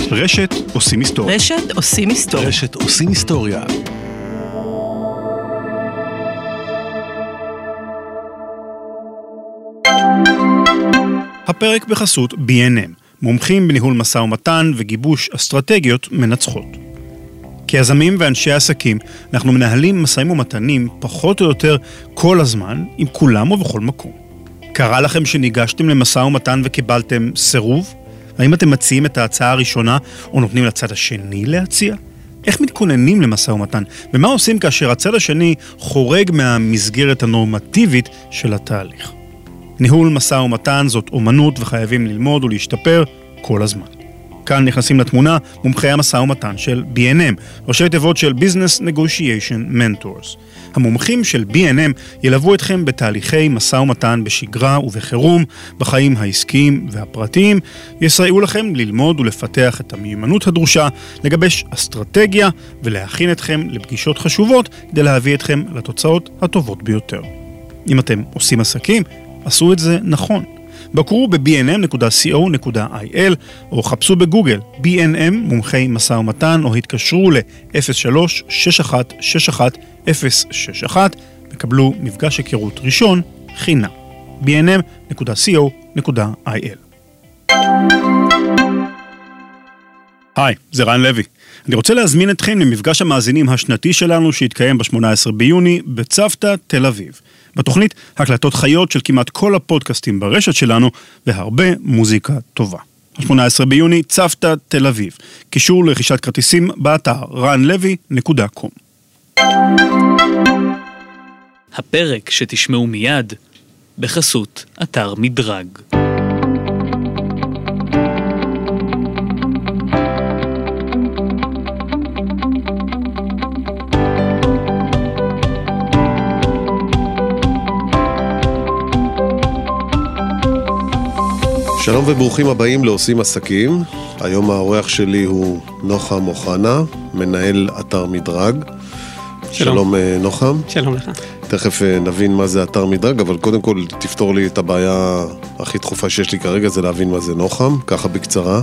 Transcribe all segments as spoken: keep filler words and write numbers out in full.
רשת עושים היסטוריה. רשת עושים היסטוריה. רשת עושים היסטוריה. הפרק בחסות בי אן אם, מומחים בניהול משא ומתן וגיבוש אסטרטגיות מנצחות. כיזמים ואנשי עסקים, אנחנו מנהלים משאים ומתנים פחות או יותר כל הזמן, עם כולם ובכל מקום. קרה לכם שניגשתם למשא ומתן וקיבלתם סירוב? האם אתם מציעים את ההצעה הראשונה או נותנים לצד השני להציע? איך מתכוננים למשא ומתן? ומה עושים כאשר הצד השני חורג מהמסגרת הנורמטיבית של התהליך? ניהול משא ומתן זאת אומנות וחייבים ללמוד ולהשתפר כל הזמן. כאן נכנסים לתמונה מומחי המשא ומתן של בי אן אם, ראשי תיבות של Business Negotiation Mentors. המומחים של בי אן אם ילוו אתכם בתהליכי משא ומתן בשגרה ובחירום, בחיים העסקיים והפרטיים, יסייעו לכם ללמוד ולפתח את המיומנות הדרושה, לגבש אסטרטגיה ולהכין אתכם לפגישות חשובות כדי להביא אתכם לתוצאות הטובות ביותר. אם אתם עושים עסקים, עשו את זה נכון. בקרו ב-בי אן אם נקודה סי או נקודה איי אל או חפשו בגוגל בי אן אם מומחי משא ומתן או התקשרו ל-אפס שלוש שש אחת שש אחת אפס שש אחת וקבלו מפגש היכרות ראשון חינם. בי אן אם נקודה סי או נקודה איי אל. היי, זה רן לוי. אני רוצה להזמין אתכם למפגש המאזינים השנתי שלנו שהתקיים ב-שמונה עשרה ביוני בצוותא תל אביב. בתוכנית הקלטות חיות של כמעט כל הפודקאסטים ברשת שלנו והרבה מוזיקה טובה. ה-שמונה עשרה ביוני, צוותא תל אביב. קישור לרכישת כרטיסים באתר רן לוי נקודה קום. הפרק שתשמעו מיד בחסות אתר מדרג. שלום וברוכים הבאים לעושים עסקים. היום האורח שלי הוא נוחם אוחנה, מנהל אתר מדרג. שלום, שלום נוחם. שלום לך. תכף נבין מה זה אתר מדרג, אבל קודם כל תפתור לי את הבעיה הכי דחופה שיש לי כרגע, זה להבין מה זה נוחם, ככה בקצרה.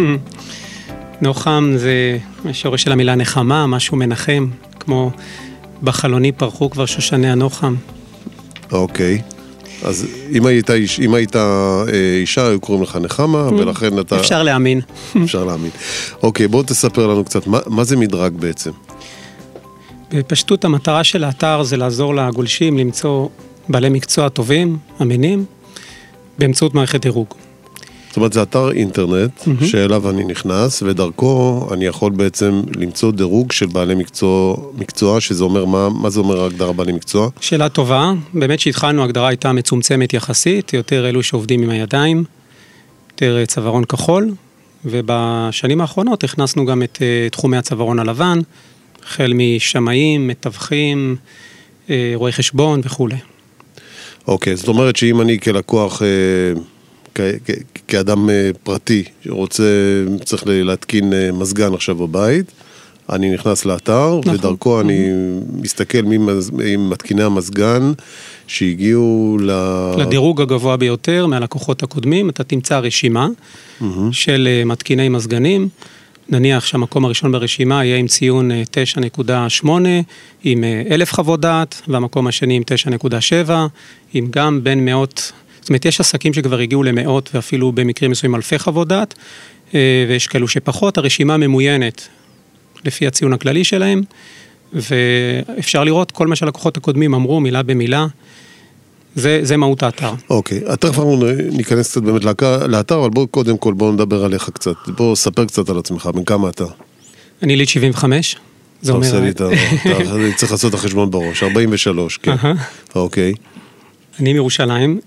נוחם זה שורש של המילה נחמה, משהו מנחם, כמו בחלוני פרחו כבר שושני הנוחם. אוקיי. אז אם היית, אם היית אישה, היו קוראים לך נחמה, ולכן אתה... אפשר להאמין. אפשר להאמין. אוקיי, בוא תספר לנו קצת, מה, מה זה מדרג בעצם? בפשטות, המטרה של האתר זה לעזור לגולשים למצוא בעלי מקצוע טובים, אמינים, באמצעות מערכת דירוג. זאת אומרת, זה אתר אינטרנט mm-hmm. שאליו אני נכנס, ודרכו אני יכול בעצם למצוא דירוג של בעלי מקצוע, מקצוע שזה אומר, מה, מה זה אומר ההגדרה בעלי מקצוע? שאלה טובה, באמת שהתחלנו, ההגדרה הייתה מצומצמת יחסית, יותר אלו שעובדים עם הידיים, יותר צווארון כחול, ובשנים האחרונות הכנסנו גם את uh, תחומי הצווארון הלבן, החל משמאים, מתווכים, uh, רואי חשבון וכו'. אוקיי, זאת אומרת שאם אני כלקוח... Uh, כאדם פרטי שרוצה, צריך להתקין מזגן עכשיו בבית, אני נכנס לאתר, נכון. ודרכו אני מסתכל עם מתקיני המזגן שהגיעו ל... לדירוג הגבוה ביותר מהלקוחות הקודמים, אתה תמצא רשימה של מתקיני מזגנים, נניח שהמקום הראשון ברשימה יהיה עם ציון תשע נקודה שמונה, עם אלף חוות דעת, והמקום השני עם תשע נקודה שבע, עם גם בין מאות... זאת אומרת, יש עסקים שכבר הגיעו למאות ואפילו במקרים מסוים אלפי חוות דעת, ויש כאלו שפחות, הרשימה ממוינת לפי הציון הכללי שלהם, ואפשר לראות כל מה שהלקוחות הקודמים אמרו מילה במילה, זה, זה מהות האתר. אוקיי, תכף אנחנו ניכנס קצת באמת לאתר, אבל בואו קודם כל בואו נדבר עליך קצת, בואו ספר קצת על עצמך, בין כמה אתה? אני ליד שבעים וחמש, זה אומר... אתה עושה לי את ה... צריך לעשות את החשבון בראש, ארבעים ושלוש, כן, אוקיי. אני מירושלים,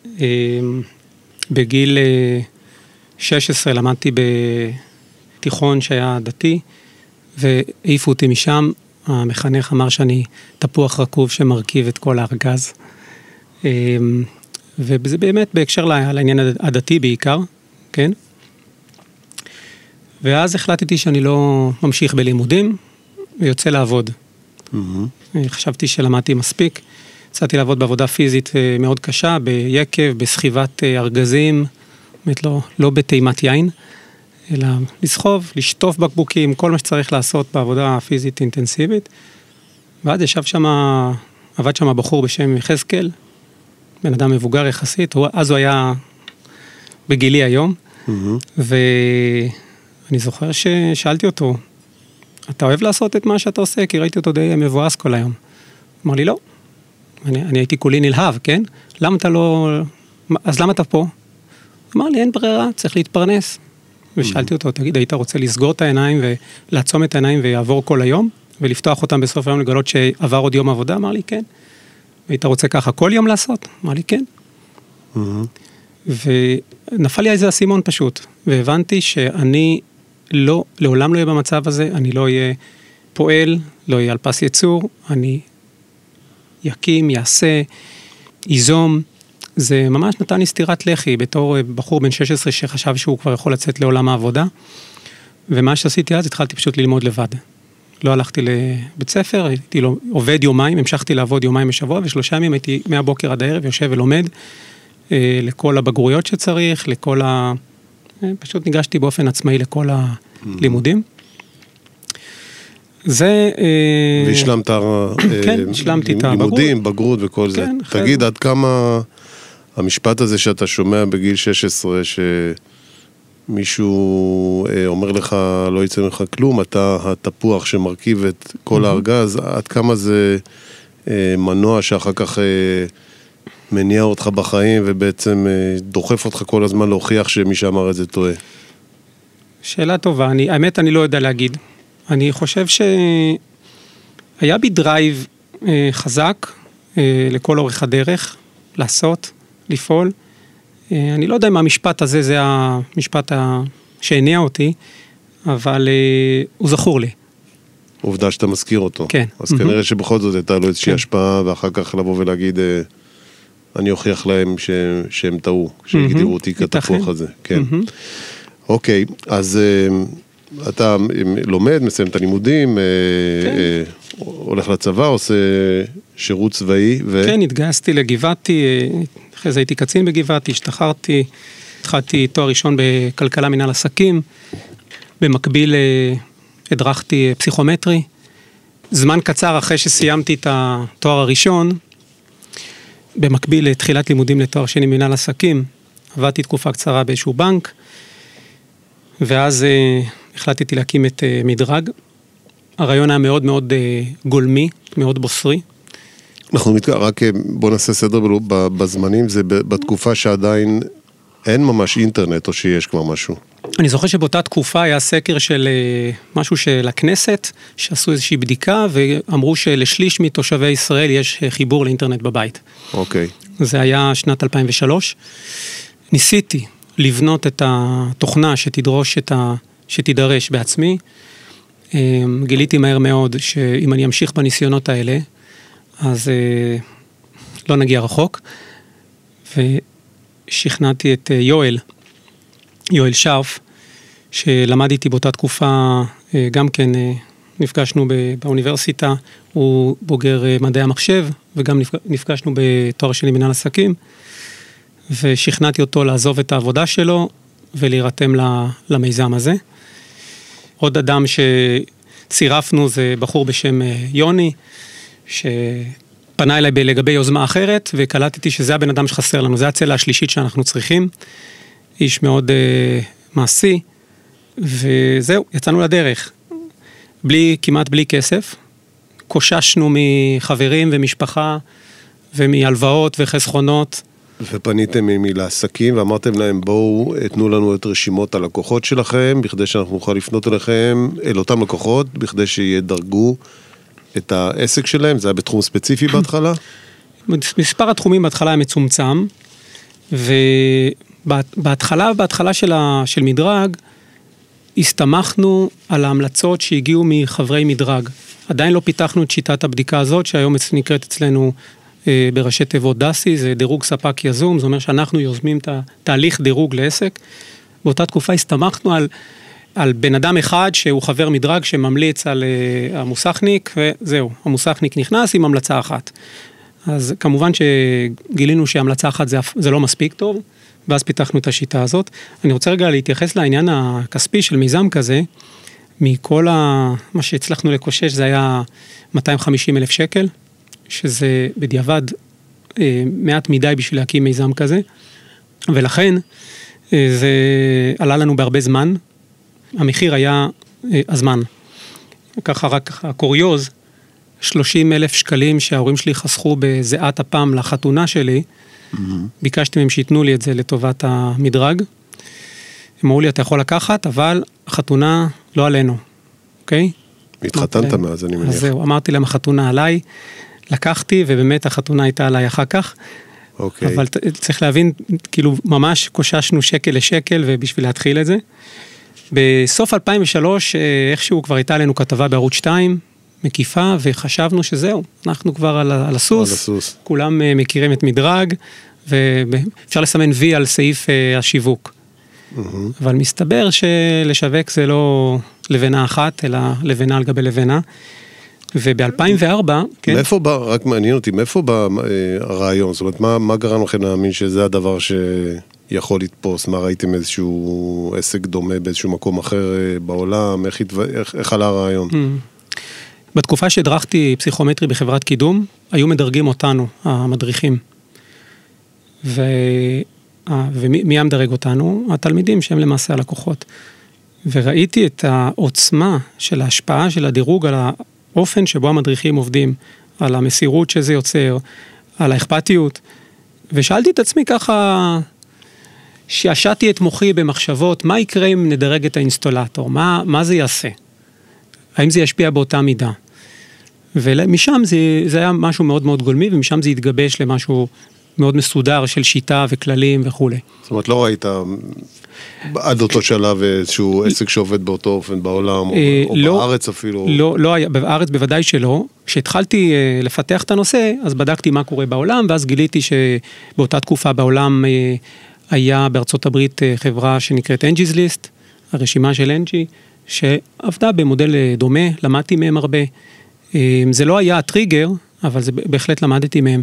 בגיל שש עשרה למדתי בתיכון שהיה דתי, והעיפו אותי משם, המחנך אמר שאני תפוח רקוב שמרכיב את כל הארגז, וזה באמת בהקשר לעניין הדתי בעיקר, כן? ואז החלטתי שאני לא ממשיך בלימודים, ויוצא לעבוד. חשבתי שלמדתי מספיק, יצאתי לעבוד בעבודה פיזית מאוד קשה, ביקב, בסחיבת ארגזים, באמת לא, לא בתימת יין, אלא לסחוב, לשטוף בקבוקים, כל מה שצריך לעשות בעבודה פיזית אינטנסיבית. ואז ישב שם, עבד שם בחור בשם יחזקאל, בן אדם מבוגר יחסית, אז הוא היה בגילי היום, mm-hmm. ואני זוכר ששאלתי אותו, אתה אוהב לעשות את מה שאתה עושה? כי ראיתי אותו די מבואס כל היום. אמר לי, לא. אני, אני הייתי כולי נלהב, כן? למה אתה לא... אז למה אתה פה? אמר לי, אין ברירה, צריך להתפרנס. ושאלתי אותו, תגיד, היית רוצה לסגור את העיניים ולעצום את העיניים ויעבור כל היום, ולפתוח אותם בסוף היום לגלות שעבר עוד יום עבודה? אמר לי, כן. והיית רוצה ככה כל יום לעשות? אמר לי, כן. ונפל לי איזה אסימון פשוט, והבנתי שאני לא, לעולם לא אהיה במצב הזה, אני לא אהיה פועל, לא אהיה על פס יצור, אני יקים, יעשה, ייזום. זה ממש נתן לי סתירת לחי, בתור בחור בן שש עשרה שחשב שהוא כבר יכול לצאת לעולם העבודה, ומה שעשיתי אז, התחלתי פשוט ללמוד לבד. לא הלכתי לבית ספר, הייתי לו, עובד יומיים, המשכתי לעבוד יומיים בשבוע, ושלושה ימים הייתי מהבוקר עד הערב, יושב ולומד, אה, לכל הבגרויות שצריך, לכל ה... אה, פשוט ניגשתי באופן עצמאי לכל הלימודים. זה... אה, והשלמת כן, השלמתי את הבגרות. לימודים, בגרות וכל זה. תגיד, עד כמה המשפט הזה שאתה שומע בגיל שש עשרה, שמישהו אומר לך, לא יצא ממך כלום, אתה התפוח שמרכיב את כל הארגז, עד כמה זה מנוע שאחר כך מניע אותך בחיים, ובעצם דוחף אותך כל הזמן להוכיח שמי שאמר את זה טועה? שאלה טובה, אני, האמת אני לא יודע להגיד. אני חושב שהיה בי דרייב אה, חזק אה, לכל אורך הדרך, לעשות, לפעול. אה, אני לא יודע אם המשפט הזה זה המשפט שהניע אותי, אבל אה, הוא זכור לי. עובדה שאתה מזכיר אותו. כן. אז mm-hmm. כנראה שבכל זאת הייתה לו איזושהי כן. השפעה, ואחר כך לבוא ולהגיד, אה, אני אוכיח להם ש, שהם טעו, שהגדירו אותי mm-hmm. כתפוח הזה. כן. Mm-hmm. אוקיי, אז... אה, אתה לומד, מסיים את הלימודים, הולך לצבא, עושה שירות צבאי. כן, התגייסתי לגבעתי, אחרי זה הייתי קצין בגבעתי, השתחררתי, התחלתי תואר ראשון בכלכלה מנהל עסקים, במקביל הדרכתי פסיכומטרי. זמן קצר אחרי שסיימתי את התואר הראשון, במקביל לתחילת לימודים לתואר שני מנהל עסקים, עבדתי תקופה קצרה באיזשהו בנק, ואז החלטתי להקים את מדרג. הרעיון היה מאוד מאוד גולמי, מאוד בוסרי. אנחנו מתק... רק בוא נעשה סדר בזמנים, זה בתקופה שעדיין אין ממש אינטרנט, או שיש כבר משהו. אני זוכר שבאותה תקופה היה סקר של משהו של הכנסת, שעשו איזושהי בדיקה, ואמרו שלשליש מתושבי ישראל יש חיבור לאינטרנט בבית. אוקיי. זה היה שנת אלפיים ושלוש. ניסיתי לבנות את התוכנה שתדרוש את ה... שתידרש בעצמי. גיליתי מהר מאוד שאם אני אמשיך בניסיונות האלה, אז לא נגיע רחוק. ושכנעתי את יואל, יואל שרף, שלמד איתי באותה תקופה, גם כן נפגשנו באוניברסיטה, הוא בוגר מדעי המחשב, וגם נפגשנו בתואר שני מנהל עסקים, ושכנעתי אותו לעזוב את העבודה שלו, ולהירתם למיזם הזה. עוד אדם שצירפנו זה בחור בשם יוני, שפנה אליי לגבי יוזמה אחרת, וקלטתי שזה הבן אדם שחסר לנו, זה הצלע השלישית שאנחנו צריכים, איש מאוד uh, מעשי, וזהו, יצאנו לדרך. בלי, כמעט בלי כסף, קוששנו מחברים ומשפחה, ומהלוואות וחסכונות, ופניתם מלעסקים ואמרתם להם, בואו תנו לנו את רשימות הלקוחות שלכם, בכדי שאנחנו נוכל לפנות אליכם, אל אותם לקוחות, בכדי שידרגו את העסק שלהם. זה היה בתחום ספציפי בהתחלה? מספר התחומים בהתחלה היה מצומצם, ובהתחלה, בהתחלה של, ה, של מדרג, הסתמכנו על ההמלצות שהגיעו מחברי מדרג. עדיין לא פיתחנו את שיטת הבדיקה הזאת, שהיום נקראת אצלנו בראשי תיבות דסי, זה דירוג ספק יזום, זאת אומרת שאנחנו יוזמים את התהליך דירוג לעסק. באותה תקופה הסתמכנו על, על בן אדם אחד שהוא חבר מדרג שממליץ על uh, המוסכניק, וזהו, המוסכניק נכנס עם המלצה אחת. אז כמובן שגילינו שהמלצה אחת זה, זה לא מספיק טוב, ואז פיתחנו את השיטה הזאת. אני רוצה רגע להתייחס לעניין הכספי של מיזם כזה, מכל ה... מה שהצלחנו לקושש זה היה מאתיים וחמישים אלף שקל, שזה בדיעבד אה, מעט מדי בשביל להקים מיזם כזה, ולכן אה, זה עלה לנו בהרבה זמן, המחיר היה אה, הזמן. ככה רק הקוריוז, שלושים אלף שקלים שההורים שלי חסכו בזיעת הפעם לחתונה שלי, mm-hmm. ביקשתי מהם שיתנו לי את זה לטובת המדרג, הם אמרו לי, אתה יכול לקחת, אבל החתונה לא עלינו, אוקיי? התחתנת מאז, אני מניח. אז זהו, אמרתי להם, החתונה עליי, לקחתי, ובאמת החתונה הייתה עליי אחר כך, אוקיי. אבל צריך להבין, כאילו, ממש קוששנו שקל לשקל, ובשביל להתחיל את זה. בסוף אלפיים ושלוש, איכשהו כבר הייתה לנו כתבה בערוץ שתיים, מקיפה, וחשבנו שזהו, אנחנו כבר על, על הסוס, על הסוס. כולם מכירים את מדרג, ואפשר לסמן וי על סעיף השיווק. Mm-hmm. אבל מסתבר שלשווק זה לא לבנה אחת, אלא לבנה על גבי לבנה. וב-אלפיים וארבע, כן? מאיפה בא, רק מעניין אותי, מאיפה בא הרעיון? זאת אומרת, מה, מה גרם לכם להאמין שזה הדבר שיכול לתפוס? מה ראיתם איזשהו עסק דומה באיזשהו מקום אחר בעולם? איך, איך, איך עלה הרעיון? Mm-hmm. בתקופה שהדרכתי פסיכומטרי בחברת קידום, היו מדרגים אותנו, המדריכים. ו... ומי המדרג אותנו? התלמידים שהם למעשה הלקוחות. וראיתי את העוצמה של ההשפעה של הדירוג על האופן שבו המדריכים עובדים, על המסירות שזה יוצר, על האכפתיות, ושאלתי את עצמי ככה, שעשעתי את מוחי במחשבות, מה יקרה אם נדרג את האינסטולטור? מה, מה זה יעשה? האם זה ישפיע באותה מידה? ומשם זה, זה היה משהו מאוד מאוד גולמי, ומשם זה התגבש למשהו מאוד מסודר של שיטה וכללים וכו'. זאת אומרת, לא ראית עד אותו שלב איזשהו עסק שעובד באותו אופן בעולם, או בארץ אפילו? לא, לא היה, בארץ בוודאי שלא. כשהתחלתי לפתח את הנושא, אז בדקתי מה קורה בעולם, ואז גיליתי שבאותה תקופה בעולם היה בארצות הברית חברה שנקראת אנג'י's ליסט, הרשימה של אנג'י, שעבדה במודל דומה, למדתי מהם הרבה. זה לא היה הטריגר, אבל זה בהחלט למדתי מהם.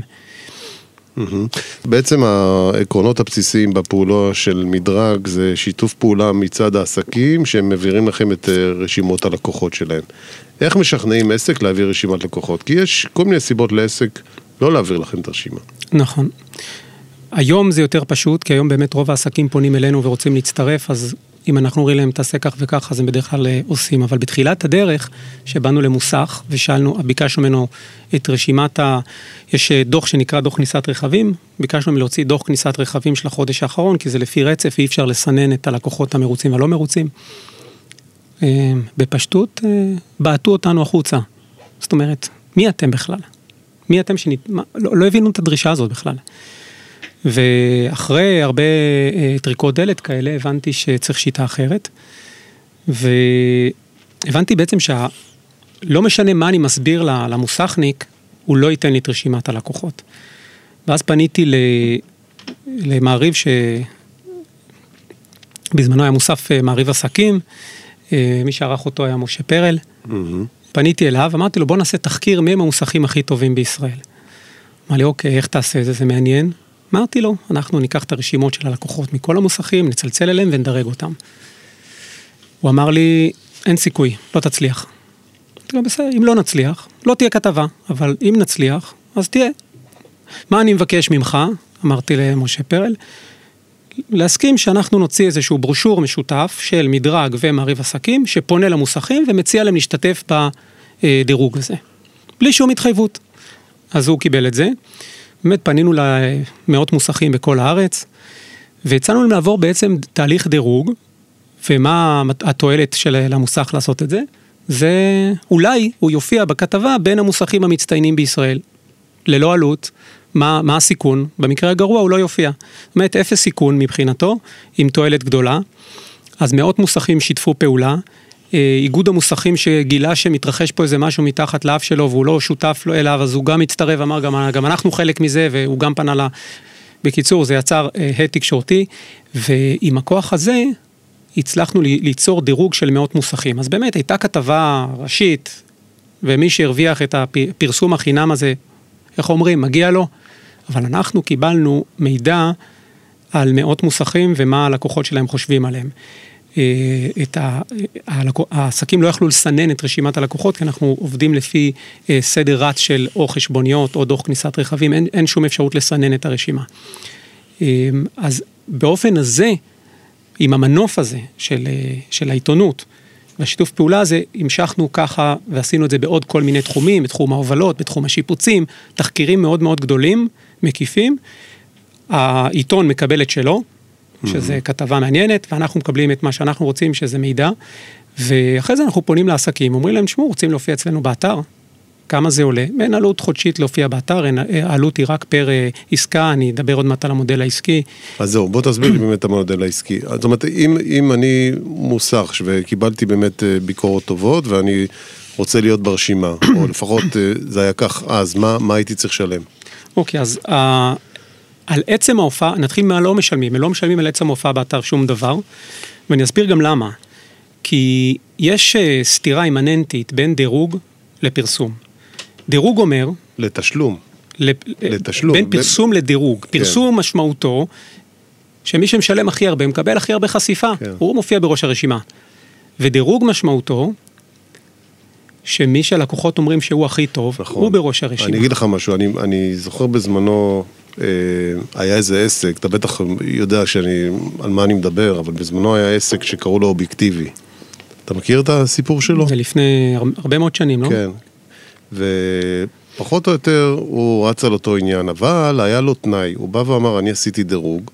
בעצם העקרונות הבסיסיים בפעולה של מדרג זה שיתוף פעולה מצד העסקים שהם מעבירים לכם את רשימות הלקוחות שלהם. איך משכנעים עסק להעביר רשימת לקוחות? כי יש כל מיני סיבות לעסק לא להעביר לכם את הרשימה. נכון. היום זה יותר פשוט, כי היום באמת רוב העסקים פונים אלינו ורוצים להצטרף, אז אם אנחנו רואים להם תעשה כך וכך, אז הם בדרך כלל עושים. אבל בתחילת הדרך, שבאנו למוסך, ושאלנו, ביקשנו ממנו את רשימת ה... יש דוח שנקרא דוח כניסת רכבים, ביקשנו ממנו להוציא דוח כניסת רכבים של החודש האחרון, כי זה לפי רצף, אי אפשר לסנן את הלקוחות המרוצים והלא מרוצים. בפשטות, בעטו אותנו החוצה. זאת אומרת, מי אתם בכלל? מי אתם שנית... לא, לא הבינו את הדרישה הזאת בכלל. ואחרי הרבה טריקות דלת כאלה, הבנתי שצריך שיטה אחרת, והבנתי בעצם שלא משנה מה אני מסביר למוסכניק, הוא לא ייתן לי את רשימת הלקוחות. ואז פניתי למעריב שבזמנו היה מוסף מעריב עסקים, מי שערך אותו היה משה פרל, mm-hmm. פניתי אליו, אמרתי לו בוא נעשה תחקיר מי הם המוסכים הכי טובים בישראל. אמר לי אוקיי, איך תעשה את זה, זה מעניין? אמרתי לו, אנחנו ניקח את הרשימות של הלקוחות מכל המוסכים, נצלצל אליהם ונדרג אותם. הוא אמר לי, אין סיכוי, לא תצליח. אמרתי לו, בסדר, אם לא נצליח, לא תהיה כתבה, אבל אם נצליח, אז תהיה. מה אני מבקש ממך? אמרתי למשה פרל, להסכים שאנחנו נוציא איזשהו ברושור משותף של מדרג ומעריב עסקים, שפונה למוסכים ומציע להם להשתתף בדירוג הזה. בלי שום התחייבות. אז הוא קיבל את זה. באמת פנינו למאות מוסכים בכל הארץ, והצענו להם לעבור בעצם תהליך דירוג, ומה התועלת של המוסך לעשות את זה? זה אולי הוא יופיע בכתבה בין המוסכים המצטיינים בישראל, ללא עלות, מה, מה הסיכון? במקרה הגרוע הוא לא יופיע. זאת אומרת, אפס סיכון מבחינתו, עם תועלת גדולה, אז מאות מוסכים שיתפו פעולה, איגוד המוסכים שגילה שמתרחש פה איזה משהו מתחת לאף שלו, והוא לא שותף לו אליו, אז הוא גם מצטרף, אמר, גם, גם אנחנו חלק מזה, והוא גם פנה לה. בקיצור, זה יצר הד תקשורתי, ועם הכוח הזה, הצלחנו ליצור דירוג של מאות מוסכים. אז באמת, הייתה כתבה ראשית, ומי שהרוויח את הפרסום החינם הזה, איך אומרים, מגיע לו, אבל אנחנו קיבלנו מידע על מאות מוסכים ומה הלקוחות שלהם חושבים עליהם. את ה, העסקים לא יכלו לסנן את רשימת הלקוחות, כי אנחנו עובדים לפי סדר רץ של או חשבוניות או דוח כניסת רכבים, אין, אין שום אפשרות לסנן את הרשימה. אז באופן הזה, עם המנוף הזה של, של העיתונות, והשיתוף פעולה הזה, המשכנו ככה ועשינו את זה בעוד כל מיני תחומים, בתחום ההובלות, בתחום השיפוצים, תחקירים מאוד מאוד גדולים, מקיפים. העיתון מקבל את שלו, שזה כתבה מעניינת, ואנחנו מקבלים את מה שאנחנו רוצים, שזה מידע, ואחרי זה אנחנו פונים לעסקים, אומרים להם, שמו, רוצים להופיע אצלנו באתר, כמה זה עולה? אין עלות חודשית להופיע באתר, העלות היא רק פר עסקה, אני אדבר עוד מעט על המודל העסקי. אז זהו, בוא תסביר לי באמת המודל העסקי. זאת אומרת, אם, אם אני מוסך, וקיבלתי באמת ביקורות טובות, ואני רוצה להיות ברשימה, או לפחות זה היה כך, אז מה, מה הייתי צריך לשלם? אוקיי, אז על עצם ההופעה, נתחיל מה לא משלמים, הם לא משלמים על עצם ההופעה באתר שום דבר, ואני אסביר גם למה. כי יש סתירה אימננטית בין דירוג לפרסום. דירוג אומר... לתשלום. לפ... לתשלום. בין פרסום ב... לדירוג. כן. פרסום משמעותו, שמי שמשלם הכי הרבה, מקבל הכי הרבה חשיפה. כן. הוא מופיע בראש הרשימה. ודירוג משמעותו, שמי שהלקוחות אומרים שהוא הכי טוב, נכון. הוא בראש הרשימה. אני אגיד לך משהו, אני, אני זוכר בזמנו, אה, היה איזה עסק, אתה בטח יודע שאני, על מה אני מדבר, אבל בזמנו היה עסק שקראו לו אובייקטיבי. אתה מכיר את הסיפור שלו? זה לפני הרבה מאוד שנים, לא? כן. ופחות או יותר הוא רץ על אותו עניין, אבל היה לו תנאי, הוא בא ואמר, אני עשיתי דירוג,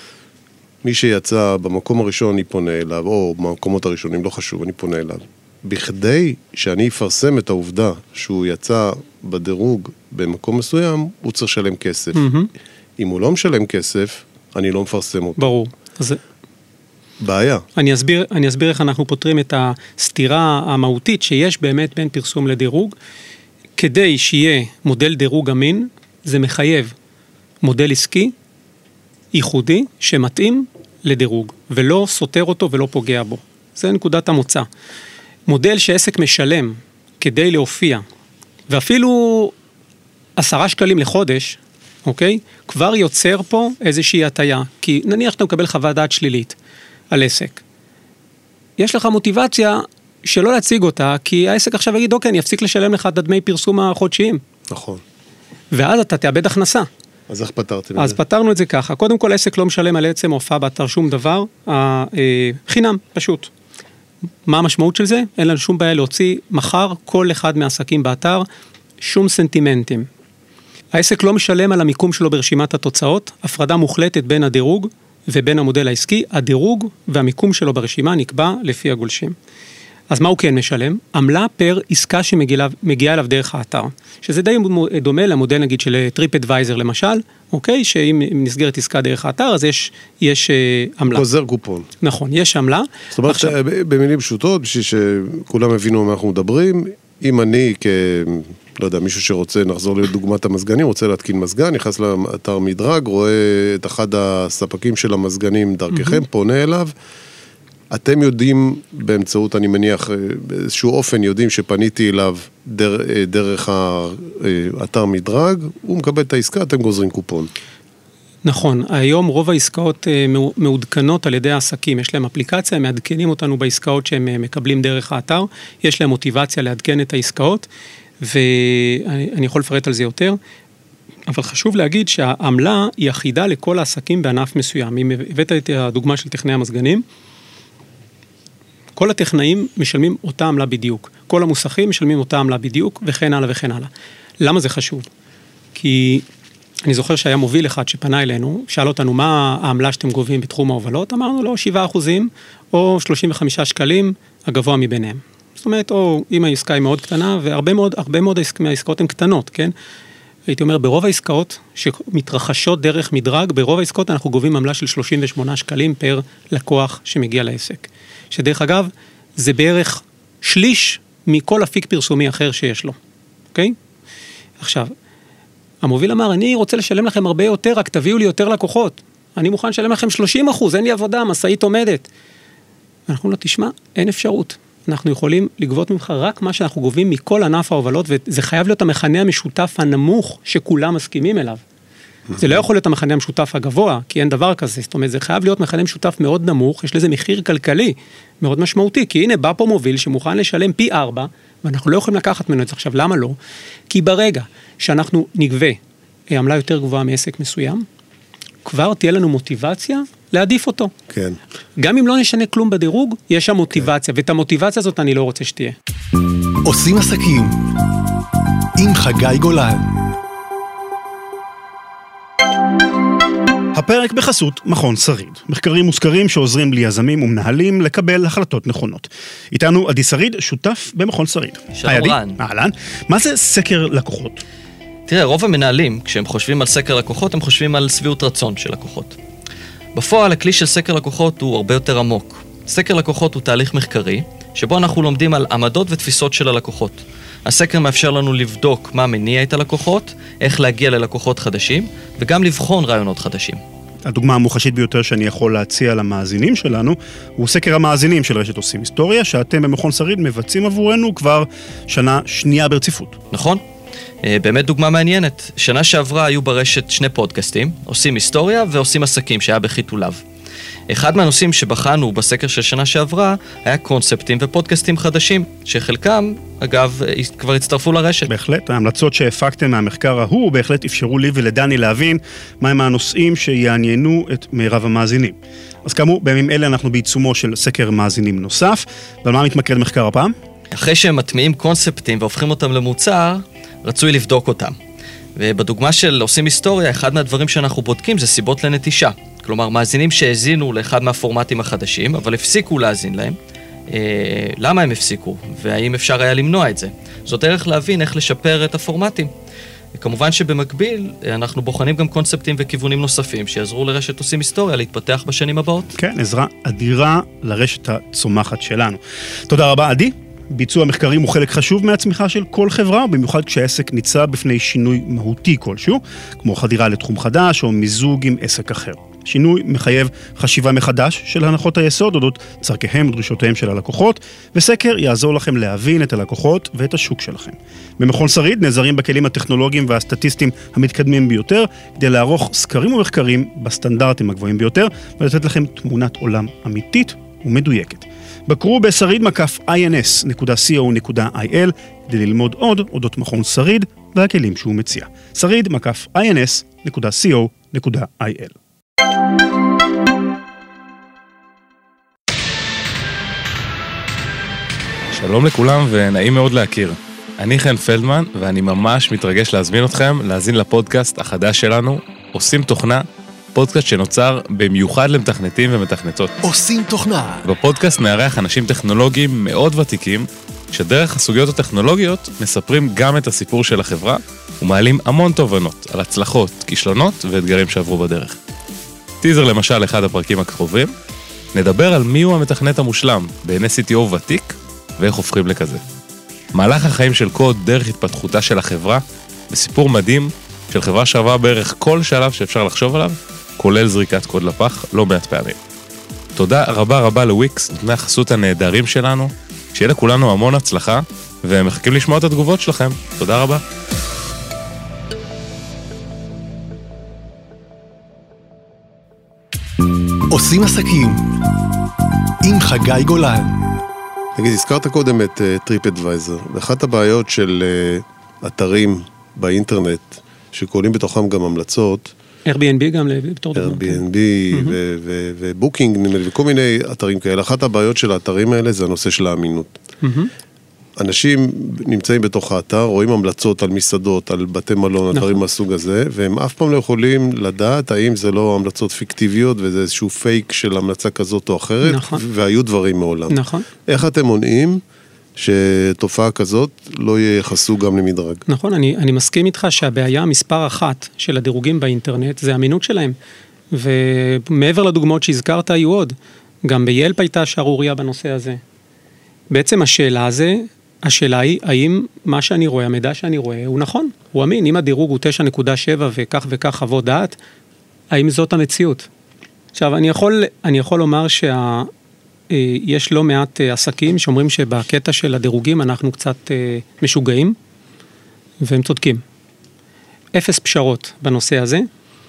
מי שיצא במקום הראשון אני פונה אליו, או במקומות הראשונים, לא חשוב, אני פונה אליו. בכדי שאני אפרסם את העובדה שהוא יצא בדירוג במקום מסוים, הוא צריך לשלם כסף. Mm-hmm. אם הוא לא משלם כסף, אני לא מפרסם אותו. ברור. אז... בעיה. אני אסביר, אני אסביר איך אנחנו פותרים את הסתירה המהותית שיש באמת בין פרסום לדירוג. כדי שיהיה מודל דירוג אמין, זה מחייב מודל עסקי, ייחודי, שמתאים לדירוג, ולא סותר אותו ולא פוגע בו. זה נקודת המוצא. מודל שעסק משלם כדי להופיע, ואפילו עשרה שקלים לחודש, אוקיי? כבר יוצר פה איזושהי הטיה, כי נניח שאתה מקבל חוות דעת שלילית על עסק. יש לך מוטיבציה שלא להציג אותה, כי העסק עכשיו יגיד, אוקיי, אני אפסיק לשלם לך את דמי פרסום החודשיים. נכון. ואז אתה תאבד הכנסה. אז איך פתרתם את זה? אז פתרנו את זה ככה. קודם כל, העסק לא משלם על עצם הופעה באתר שום דבר, חינם, פשוט. מה המשמעות של זה? אין לנו שום בעיה להוציא מחר כל אחד מהעסקים באתר, שום סנטימנטים. העסק לא משלם על המיקום שלו ברשימת התוצאות, הפרדה מוחלטת בין הדירוג ובין המודל העסקי, הדירוג והמיקום שלו ברשימה נקבע לפי הגולשים. אז מה הוא כן משלם? עמלה פר עסקה שמגיעה אליו דרך האתר, שזה די דומה למודל נגיד של טריפ אדוויזר למשל, אוקיי? שאם נסגרת עסקה דרך האתר, אז יש, יש עמלה. גוזר קופון. נכון, יש עמלה. זאת אומרת, עכשיו... במילים פשוטות, בשביל שכולם הבינו מה אנחנו מדברים, אם אני כ... לא יודע, מישהו שרוצה, נחזור לדוגמת המזגנים, רוצה להתקין מזגן, נכנס לאתר מדרג, רואה את אחד הספקים של המזגנים דרככם, פונה אליו, אתם יודעים באמצעות, אני מניח, באיזשהו אופן יודעים שפניתי אליו דר, דרך האתר מדרג, הוא מקבל את העסקה, אתם גוזרים קופון. נכון, היום רוב העסקאות מעודכנות על ידי העסקים, יש להם אפליקציה, הם מעדכנים אותנו בעסקאות שהם מקבלים דרך האתר, יש להם מוטיבציה לעדכן את העסקאות, ואני יכול לפרט על זה יותר, אבל חשוב להגיד שהעמלה היא אחידה לכל העסקים בענף מסוים. אם הבאת את הדוגמה של טכנאי המזגנים, כל הטכנאים משלמים אותה עמלה בדיוק, כל המוסכים משלמים אותה עמלה בדיוק, וכן הלאה וכן הלאה. למה זה חשוב? כי אני זוכר שהיה מוביל אחד שפנה אלינו, שאל אותנו מה העמלה שאתם גובים בתחום ההובלות, אמרנו לו שבעה אחוזים או שלושים וחמישה שקלים הגבוה מביניהם. זאת אומרת, או אם העסקה היא מאוד קטנה, והרבה מאוד, הרבה מאוד מהעסקאות הן קטנות, כן? הייתי אומר, ברוב העסקאות שמתרחשות דרך מדרג, ברוב העסקאות אנחנו גובים עמלה של שלושים ושמונה שקלים פר לקוח שמגיע לעסק. שדרך אגב, זה בערך שליש מכל אפיק פרסומי אחר שיש לו. אוקיי? עכשיו, המוביל אמר, אני רוצה לשלם לכם הרבה יותר, רק תביאו לי יותר לקוחות. אני מוכן לשלם לכם שלושים אחוז, אין לי עבודה, מסעית עומדת. אנחנו לא תשמע, אין אפשרות. אנחנו יכולים לגבות ממך רק מה שאנחנו גובים מכל ענף ההובלות, וזה חייב להיות המכנה המשותף הנמוך שכולם מסכימים אליו. זה לא יכול להיות המכנה המשותף הגבוה, כי אין דבר כזה, זאת אומרת, זה חייב להיות מכנה משותף מאוד נמוך, יש לזה מחיר כלכלי מאוד משמעותי, כי הנה בא פה מוביל שמוכן לשלם פי ארבע, ואנחנו לא יכולים לקחת ממנו את זה. עכשיו, למה לא? כי ברגע שאנחנו נגבה עמלה יותר גבוהה מעסק מסוים, כבר תהיה לנו מוטיבציה להעדיף אותו. כן. גם אם לא נשנה כלום בדירוג, יש שם מוטיבציה, ואת המוטיבציה הזאת אני לא רוצה שתהיה. עושים עסקים עם חגי גולן. הפרק בחסות מכון שריד. מחקרים מוזכרים שעוזרים ליזמים ומנהלים לקבל החלטות נכונות. איתנו עדי שריד, שותף במכון שריד. שלום רן. אהלן. מה זה סקר לקוחות? תראה, רוב המנהלים, כשהם חושבים על סקר לקוחות, הם חושבים על שביעות רצון של לקוחות. בפועל, הכלי של סקר לקוחות הוא הרבה יותר עמוק. סקר לקוחות הוא תהליך מחקרי, שבו אנחנו לומדים על עמדות ותפיסות של הלקוחות. הסקר מאפשר לנו לבדוק מה מניע את הלקוחות, איך להגיע ללקוחות חדשים, וגם לבחון רעיונות חדשים. הדוגמה המוחשית ביותר שאני יכול להציע למאזינים שלנו, הוא סקר המאזינים של רשת עושים היסטוריה, שאתם במכון שריד מבצעים עבורנו כבר שנה שנייה ברציפות. נכון? באמת דוגמה מעניינת. שנה שעברה היו ברשת שני פודקאסטים, עושים היסטוריה ועושים עסקים, שהיה בחיתוליו. אחד מהנושאים שבחנו בסקר של שנה שעברה היה קונספטים ופודקאסטים חדשים, שחלקם, אגב, כבר הצטרפו לרשת. בהחלט, ההמלצות שהפקתם מהמחקר ההוא בהחלט אפשרו לי ולדני להבין מהם הנושאים שיעניינו את מירב המאזינים. אז כאמור, בימים אלה אנחנו בעיצומו של סקר מאזינים נוסף, ועל מה מתמקד מחקר הפעם? אחרי שהם מטמיעים קונספטים והופכים אותם למוצר, רצוי לבדוק אותם. ובדוגמה של עושים היסטוריה, אחד מהדברים שאנחנו בודקים זה סיבות לנטישה. כלומר, מאזינים שהזינו לאחד מהפורמטים החדשים, אבל הפסיקו להזין להם. אה, למה הם הפסיקו? והאם אפשר היה למנוע את זה? זאת דרך להבין איך לשפר את הפורמטים. וכמובן שבמקביל, אנחנו בוחנים גם קונספטים וכיוונים נוספים, שיעזרו לרשת עושים היסטוריה להתפתח בשנים הבאות. כן, עזרה אדירה לרשת הצומחת שלנו. תודה רבה, עדי. ביצוע מחקרים הוא חלק חשוב מהצמיחה של כל חברה, במיוחד כשהעסק ניצב בפני שינוי מהותי כלשהו, כמו חדירה לתחום חדש או מיזוג עם עסק אחר. שינוי מחייב חשיבה מחדש של הנחות היסוד, אודות צרכיהם ודרישותיהם של הלקוחות, וסקר יעזור לכם להבין את הלקוחות ואת השוק שלכם. במכון שריד נעזרים בכלים הטכנולוגיים והסטטיסטיים המתקדמים ביותר, כדי לערוך סקרים ומחקרים בסטנדרטים הגבוהים ביותר, ולתת לכם תמונת עולם אמיתית ומדויקת. בקרו בשריד מקף איי אן אס נקודה סי או נקודה איי אל כדי ללמוד עוד אודות מכון שריד והכלים שהוא מציע. שריד מקף איי אן אס נקודה סי או נקודה איי אל. שלום לכולם ונעים מאוד להכיר. אני חן פלדמן ואני ממש מתרגש להזמין אתכם להאזין לפודקאסט החדש שלנו, עושים תוכנה, פודקאסט שנוצר במיוחד למתכנתים ומתכנתות. עושים תוכנה. בפודקאסט נארח אנשים טכנולוגיים מאוד ותיקים, שדרך הסוגיות הטכנולוגיות מספרים גם את הסיפור של החברה, ומעלים המון תובנות על הצלחות, כישלונות ואתגרים שעברו בדרך. טיזר למשל אחד הפרקים הקרובים, נדבר על מיהו המתכנת המושלם בעיני סי טי או ותיק, ואיך הופכים לכזה. מהלך החיים של קוד דרך התפתחותה של החברה, בסיפור מדהים של חברה שעברה בערך כל שלב שאפשר לחשוב עליו, כולל זריקת קוד לפח, לא מעט פעמים. תודה רבה רבה לוויקס, נותני החסות הנהדרים שלנו, שיהיה לכולנו המון הצלחה, ומחכים לשמוע את התגובות שלכם. תודה רבה. עושים עסקים עם חגי גולן. נגיד, הזכרת קודם את טריפ אדוויזר, ואחת הבעיות של uh, אתרים באינטרנט, שכוללים בתוכם גם המלצות, Airbnb גם בתור דוגמה. Airbnb ובוקינג וכל מיני אתרים כאלה. אחת הבעיות של האתרים האלה זה הנושא של האמינות. אנשים נמצאים בתוך האתר, רואים המלצות על מסעדות, על בתי מלון, דברים מהסוג הזה, והם אף פעם לא יכולים לדעת האם זה לא המלצות פיקטיביות, וזה איזשהו פייק של המלצה כזאת או אחרת, והיו דברים מעולם. נכון. איך אתם מונעים שתופעה כזאת לא ייחסו גם למדרג? נכון, אני, אני מסכים איתך שהבעיה מספר אחת של הדירוגים באינטרנט זה האמינות שלהם. ומעבר לדוגמאות שהזכרת היו עוד, גם ביילפ הייתה שערוריה בנושא הזה. בעצם השאלה הזה, השאלה היא, האם מה שאני רואה, המידע שאני רואה, הוא נכון, הוא אמין. אם הדירוג הוא תשע נקודה שבע וכך וכך חוות דעת, האם זאת המציאות? עכשיו, אני יכול, אני יכול לומר שה... יש לא מעט עסקים שאומרים שבקטע של הדירוגים אנחנו קצת משוגעים, והם צודקים. אפס פשרות בנושא הזה,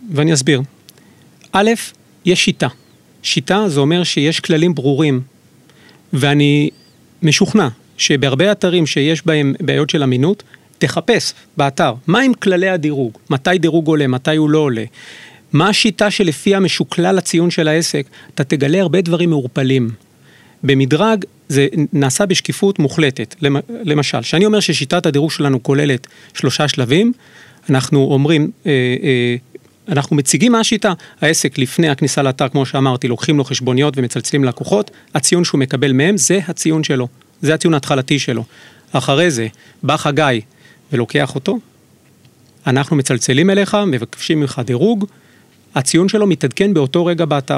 ואני אסביר. א', יש שיטה. שיטה זה אומר שיש כללים ברורים, ואני משוכנע שבהרבה אתרים שיש בהם בעיות של אמינות, תחפש באתר, מה עם כללי הדירוג, מתי דירוג עולה, מתי הוא לא עולה, מה השיטה שלפיה משוקלל הציון של העסק, אתה תגלה הרבה דברים מעורפלים. במדרג זה נעשה בשקיפות מוחלטת, למשל, שאני אומר ששיטת הדירוג שלנו כוללת שלושה שלבים, אנחנו אומרים, אה, אה, אנחנו מציגים מה השיטה, העסק לפני הכניסה לאתר, כמו שאמרתי, לוקחים לו חשבוניות ומצלצלים לקוחות, הציון שהוא מקבל מהם, זה הציון שלו, זה הציון ההתחלתי שלו. אחרי זה, בא חגי ולוקח אותו, אנחנו מצלצלים אליך, מבקשים ממך דירוג, הציון שלו מתעדכן באותו רגע באתר.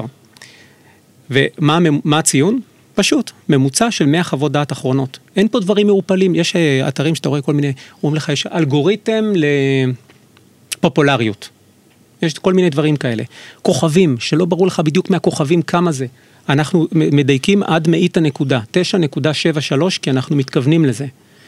ומה מה הציון? פשוט, ממוצע של מאה חוות דעת אחרונות. אין פה דברים מעורפלים, יש אתרים שאתה רואה כל מיני, אומרים לך, יש אלגוריתם לפופולריות. יש כל מיני דברים כאלה. כוכבים, שלא ברור לך בדיוק מהכוכבים כמה זה. אנחנו מדייקים עד מאית הנקודה, תשע נקודה שבע שלוש, כי אנחנו מתכוונים לזה.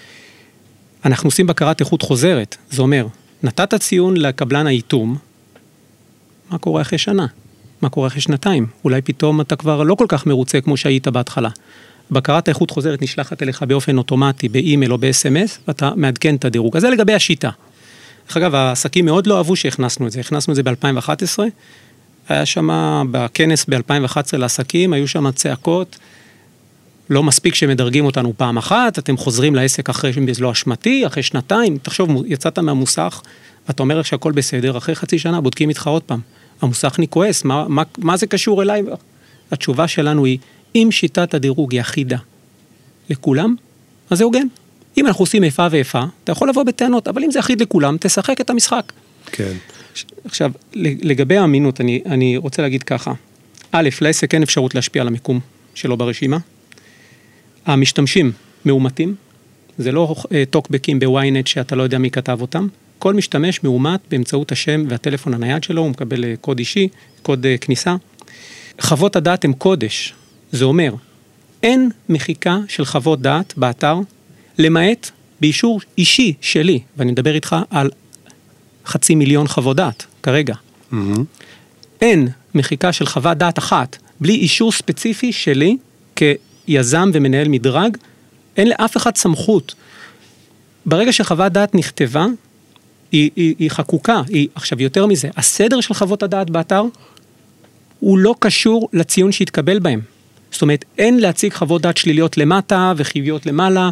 אנחנו עושים בקרת איכות חוזרת, זה אומר, נתת ציון לקבלן האיתום, מה קורה אחרי שנה? מה קורה אחרי שנתיים? אולי פתאום אתה כבר לא כל כך מרוצה כמו שהיית בהתחלה. בקרת האיכות חוזרת נשלחת אליך באופן אוטומטי, באימייל או ב-אס אם אס, ואתה מעדכן את הדירוג. אז זה לגבי השיטה. אגב, העסקים מאוד לא אהבו שהכנסנו את זה. הכנסנו את זה ב-אלפיים ואחת עשרה, היה שם בכנס ב-אלפיים ואחת עשרה לעסקים, היו שם צעקות, לא מספיק שמדרגים אותנו פעם אחת, אתם חוזרים לעסק אחרי לא אשמתי, אחרי שנתיים, תחשוב, יצאת מהמוסך, ואתה אומר שהכל בסדר, אחרי חצי שנה בודקים איתך עוד פעם. המוסכניק כועס, מה, מה, מה זה קשור אליי? התשובה שלנו היא, אם שיטת הדירוג היא אחידה לכולם, אז זה הוגן. אם אנחנו עושים איפה ואיפה, אתה יכול לבוא בטענות, אבל אם זה אחיד לכולם, תשחק את המשחק. כן. עכשיו, לגבי האמינות, אני, אני רוצה להגיד ככה, א', לעסק אין אפשרות להשפיע על המיקום שלו ברשימה, המשתמשים מאומתים, זה לא טוקבקים בוויינט שאתה לא יודע מי כתב אותם, כל משתמש מאומת באמצעות השם והטלפון הנייד שלו, הוא מקבל קוד אישי, קוד כניסה. חוות הדעת הם קודש, זה אומר, אין מחיקה של חוות דעת באתר, למעט באישור אישי שלי, ואני מדבר איתך על חצי מיליון חוות דעת, כרגע. Mm-hmm. אין מחיקה של חוות דעת אחת, בלי אישור ספציפי שלי, כיזם ומנהל מדרג, אין לאף אחד סמכות. ברגע שחוות דעת נכתבה, היא, היא, היא חקוקה, היא, עכשיו יותר מזה, הסדר של חוות הדעת באתר, הוא לא קשור לציון שהתקבל בהם. זאת אומרת, אין להציג חוות דעת שליליות למטה וחיוביות למעלה,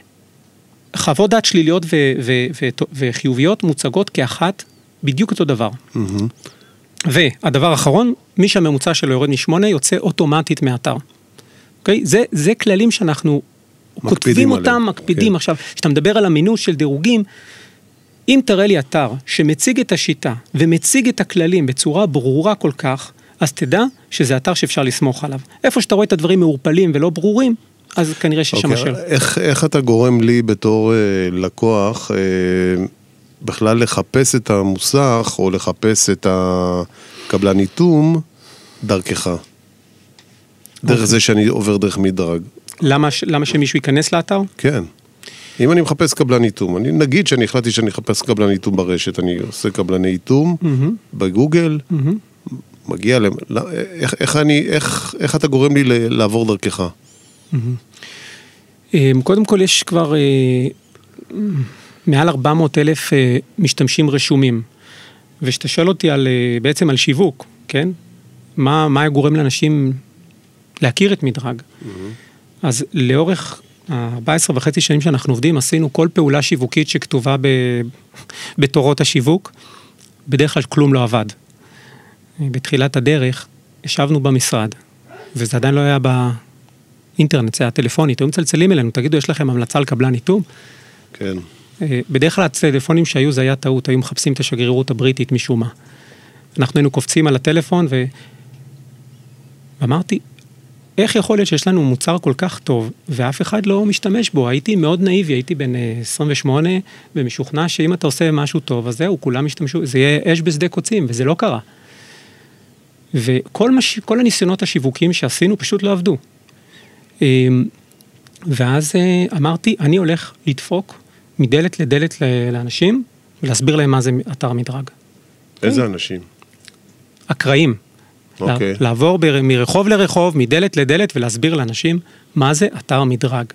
חוות דעת שליליות ו- ו- ו- וחיוביות מוצגות כאחת, בדיוק אותו דבר. Mm-hmm. והדבר האחרון, מי שהממוצע שלו יורד משמונה, יוצא אוטומטית מאתר. אוקיי? זה, זה כללים שאנחנו כותבים אותם, עליהם. מקפידים. כן. עכשיו, כשאתה מדבר על המינוס של דירוגים, אם תראה לי אתר שמציג את השיטה ומציג את הכללים בצורה ברורה כל כך, אז תדע שזה אתר שאפשר לסמוך עליו. איפה שאתה רואה את הדברים מעורפלים ולא ברורים, אז כנראה ששם okay, השאלה. איך, איך אתה גורם לי בתור אה, לקוח אה, בכלל לחפש את המוסך או לחפש את הקבלן איתום דרכך? דרך okay. זה שאני עובר דרך מדרג. למה, למה שמישהו ייכנס לאתר? כן. אם אני מחפש קבלן איתום, אני נגיד שאני החלטתי שאני אחפש קבלן איתום ברשת, אני עושה קבלני איתום mm-hmm. בגוגל, mm-hmm. מגיע להם, איך, איך, אני, איך, איך אתה גורם לי לעבור דרכך? קודם כל יש כבר מעל ארבע מאות אלף משתמשים רשומים, ושאתה שואל אותי על, בעצם על שיווק, כן? מה, מה גורם לאנשים להכיר את מדרג? אז לאורך ה-ארבע עשרה וחצי שנים שאנחנו עובדים, עשינו כל פעולה שיווקית שכתובה ב, בתורות השיווק, בדרך כלל כלום לא עבד. בתחילת הדרך, ישבנו במשרד, וזה עדיין לא היה באינטרנט, זה היה טלפונית, היו מצלצלים אלינו, תגידו, יש לכם המלצה על קבלן איתום? כן. בדרך כלל הטלפונים שהיו, זה היה טעות, היו מחפשים את השגרירות הבריטית משום מה. אנחנו היינו קופצים על הטלפון, ו... ואמרתי, איך יכול להיות שיש לנו מוצר כל כך טוב, ואף אחד לא משתמש בו? הייתי מאוד נאיבי, הייתי בן עשרים ושמונה, ומשוכנע שאם אתה עושה משהו טוב, אז זהו, כולם משתמשו, זה יהיה אש בשדה קוצים, וזה לא קרה. וכל מש... כל הניסיונות השיווקים שעשינו פשוט לא עבדו. ואז אמרתי, אני הולך לדפוק מדלת לדלת לאנשים, ולהסביר להם מה זה אתר מדרג. איזה אנשים? אקראיים. אוקיי. לעבור ב- מרחוב לרחוב, מדלת לדלת, ולהסביר לאנשים מה זה אתר מדרג.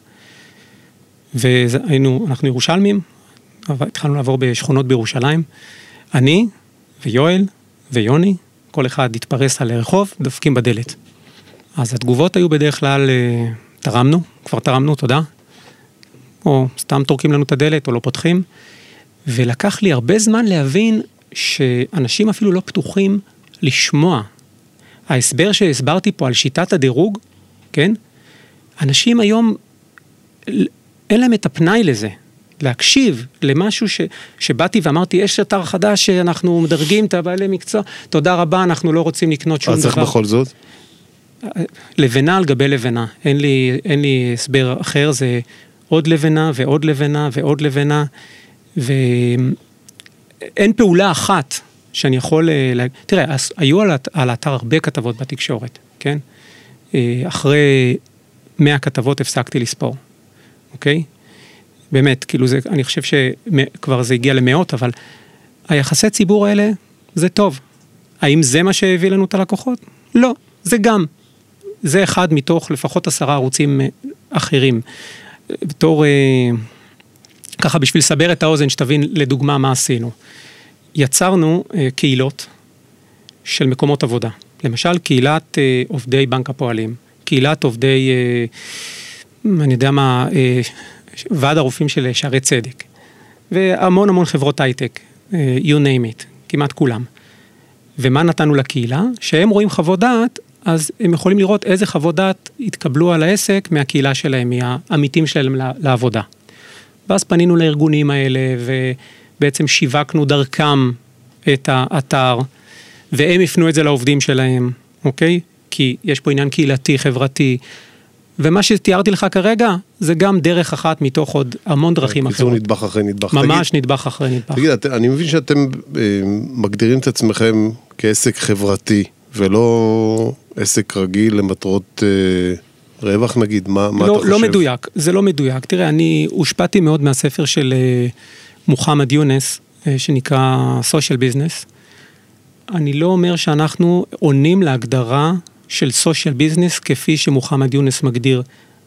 והיינו, אנחנו ירושלמים, התחלנו לעבור בשכונות בירושלים, אני ויואל ויוני, כל אחד התפרס על הרחוב, דופקים בדלת. אז התגובות היו בדרך כלל, תרמנו, כבר תרמנו, תודה, או סתם תורקים לנו את הדלת, או לא פותחים, ולקח לי הרבה זמן להבין שאנשים אפילו לא פתוחים לשמוע. ההסבר שהסברתי פה על שיטת הדירוג, כן? אנשים היום, אין להם את הפנאי לזה, להקשיב למשהו ש, שבאתי ואמרתי, יש אתר חדש שאנחנו מדרגים את הבעלי מקצוע, תודה רבה, אנחנו לא רוצים לקנות שום דבר. אז איך בכל זאת? לבנה על גבי לבנה, אין לי, אין לי הסבר אחר, זה עוד לבנה ועוד לבנה ועוד לבנה, ואין פעולה אחת שאני יכול, לה... תראה, היו על האתר הרבה כתבות בתקשורת, כן? אחרי מאה כתבות הפסקתי לספור, אוקיי? באמת, כאילו זה, אני חושב שכבר זה הגיע למאות, אבל היחסי ציבור האלה, זה טוב. האם זה מה שהביא לנו את הלקוחות? לא, זה גם. זה אחד מתוך לפחות עשרה ערוצים אחרים. בתור, ככה בשביל לסבר את האוזן, שתבין לדוגמה מה עשינו. יצרנו קהילות של מקומות עבודה. למשל, קהילת עובדי בנק הפועלים, קהילת עובדי, אני יודע מה, ועד הרופאים של שערי צדק, והמון המון חברות הייטק, you name it, כמעט כולם. ומה נתנו לקהילה? שהם רואים חוות דעת, אז הם יכולים לראות איזה חוות דעת התקבלו על העסק מהקהילה שלהם, מהעמיתים שלהם לעבודה. ואז פנינו לארגונים האלה, ובעצם שיווקנו דרכם את האתר, והם יפנו את זה לעובדים שלהם, אוקיי? כי יש פה עניין קהילתי, חברתי, ומה שתיארתי לך כרגע, זה גם דרך אחת מתוך עוד המון דרכים אחרות. קיצור נדבך אחרי נדבך. ממש נדבך אחרי נדבך. תגיד, אני מבין שאתם מגדירים את עצמכם כעסק חברתי, ולא עסק רגיל למטרות רווח נגיד, מה אתה חושב? לא מדויק, זה לא מדויק. תראה, אני הושפעתי מאוד מהספר של מוחמד יונס, שנקרא Social Business. אני לא אומר שאנחנו עונים להגדרה של סושיאל ביזנס, כפי שמוחמד יונס מגדיר,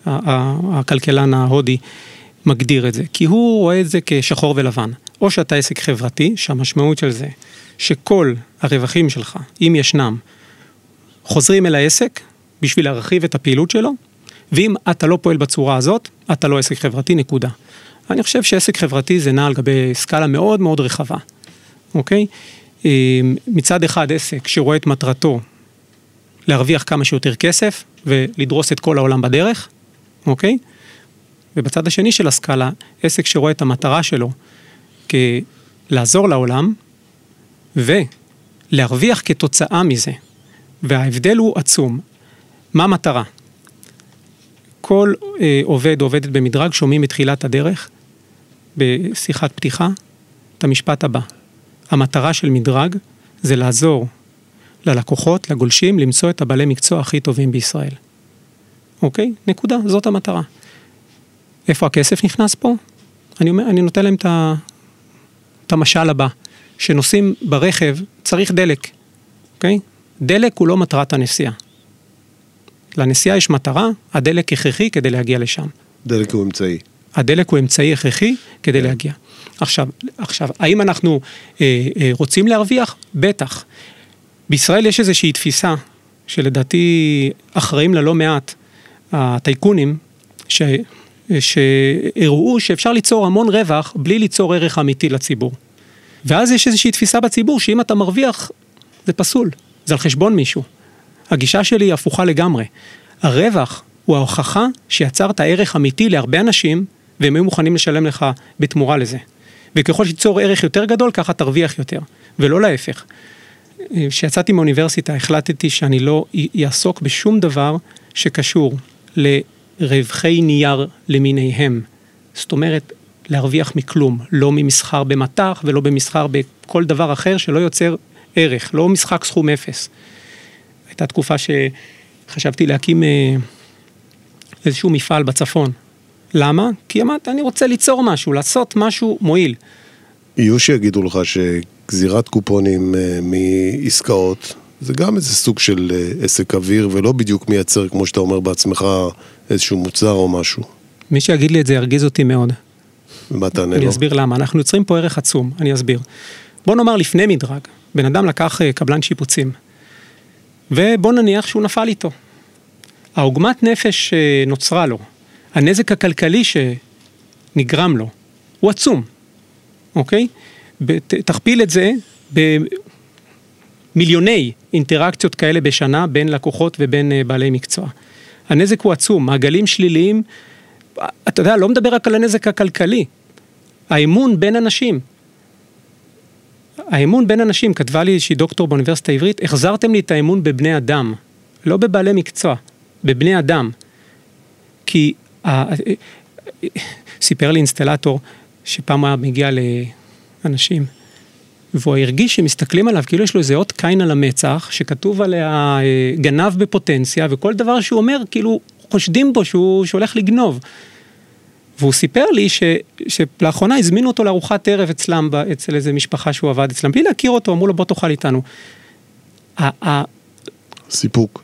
הכלכלן ההודי מגדיר את זה, כי הוא רואה את זה כשחור ולבן, או שאתה עסק חברתי, שהמשמעות של זה, שכל הרווחים שלך, אם ישנם, חוזרים אל העסק, בשביל להרחיב את הפעילות שלו, ואם אתה לא פועל בצורה הזאת, אתה לא עסק חברתי, נקודה. אני חושב שעסק חברתי זה נע על גבי סקאלה מאוד מאוד רחבה, אוקיי? מצד אחד עסק שרואה את מטרתו, להרוויח כמה שיותר כסף, ולדרוס את כל העולם בדרך, אוקיי? ובצד השני של הסקאלה, עסק שרואה את המטרה שלו, כלעזור לעולם, ולהרוויח כתוצאה מזה. וההבדל הוא עצום. מה המטרה? כל אה, עובד, עובדת במדרג, שומעים מתחילת הדרך, בשיחת פתיחה, את המשפט הבא. המטרה של מדרג, זה לעזור ללקוחות, לגולשים, למצוא את הבעלי מקצוע הכי טובים בישראל. אוקיי? נקודה, זאת המטרה. איפה הכסף נכנס פה? אני אומר, אני נותן להם את, ה, את המשל הבא, שנוסעים ברכב, צריך דלק. אוקיי? דלק הוא לא מטרת הנסיעה. לנסיעה יש מטרה, הדלק הכרחי כדי להגיע לשם. דלק הוא אמצעי. הדלק הוא אמצעי הכרחי כדי yeah. להגיע. עכשיו, עכשיו, האם אנחנו אה, אה, רוצים להרוויח? בטח. בישראל יש איזושהי תפיסה, שלדעתי אחראים לה לא מעט, הטייקונים, ש, שהראו שאפשר ליצור המון רווח, בלי ליצור ערך אמיתי לציבור. ואז יש איזושהי תפיסה בציבור, שאם אתה מרוויח, זה פסול, זה על חשבון מישהו. הגישה שלי היא הפוכה לגמרי. הרווח הוא ההוכחה שיצרת ערך אמיתי להרבה אנשים, והם היו מוכנים לשלם לך בתמורה לזה. וככל שיצור ערך יותר גדול, ככה תרוויח יותר, ולא להפך. כשיצאתי מאוניברסיטה, החלטתי שאני לא יעסוק בשום דבר שקשור לרווחי נייר למיניהם. זאת אומרת, להרוויח מכלום, לא ממסחר במתח, ולא במסחר בכל דבר אחר שלא יוצר ערך, לא משחק סכום אפס. הייתה תקופה שחשבתי להקים איזשהו מפעל בצפון. למה? כי אמרתי, אני רוצה ליצור משהו, לעשות משהו מועיל. יהיו שיגידו לך שגזירת קופונים מעסקאות זה גם איזה סוג של עסק אוויר, ולא בדיוק מייצר, כמו שאתה אומר בעצמך, איזשהו מוצר או משהו. מי שיגיד לי את זה ירגיז אותי מאוד. ומה תענה לו? אני אסביר למה. אנחנו יוצרים פה ערך עצום, אני אסביר. בוא נאמר לפני מדרג, בן אדם לקח קבלן שיפוצים, ובוא נניח שהוא נפל איתו. העוגמת נפש נוצרה לו, הנזק הכלכלי שנגרם לו, הוא עצום, אוקיי? תכפיל את זה במיליוני אינטראקציות כאלה בשנה, בין לקוחות ובין בעלי מקצוע. הנזק הוא עצום, מעגלים שליליים, אתה יודע, לא מדבר רק על הנזק הכלכלי, האמון בין אנשים, האמון בין אנשים, כתבה לי שהיא דוקטור באוניברסיטה העברית, החזרתם לי את האמון בבני אדם, לא בבעלי מקצוע, בבני אדם. כי סיפר לי אינסטלטור שפעם היה מגיע לאנשים, והוא הרגיש שמסתכלים עליו, כאילו יש לו איזה אות קין על המצח, שכתוב עליה גנב בפוטנציה, וכל דבר שהוא אומר, כאילו חושדים בו שהוא שהולך לגנוב. והוא סיפר לי ש, שלאחרונה הזמינו אותו לארוחת ערב אצלם, אצל איזה משפחה שהוא עבד אצלם, בלי להכיר אותו, אמרו לו בוא תאכל איתנו. סיפוק.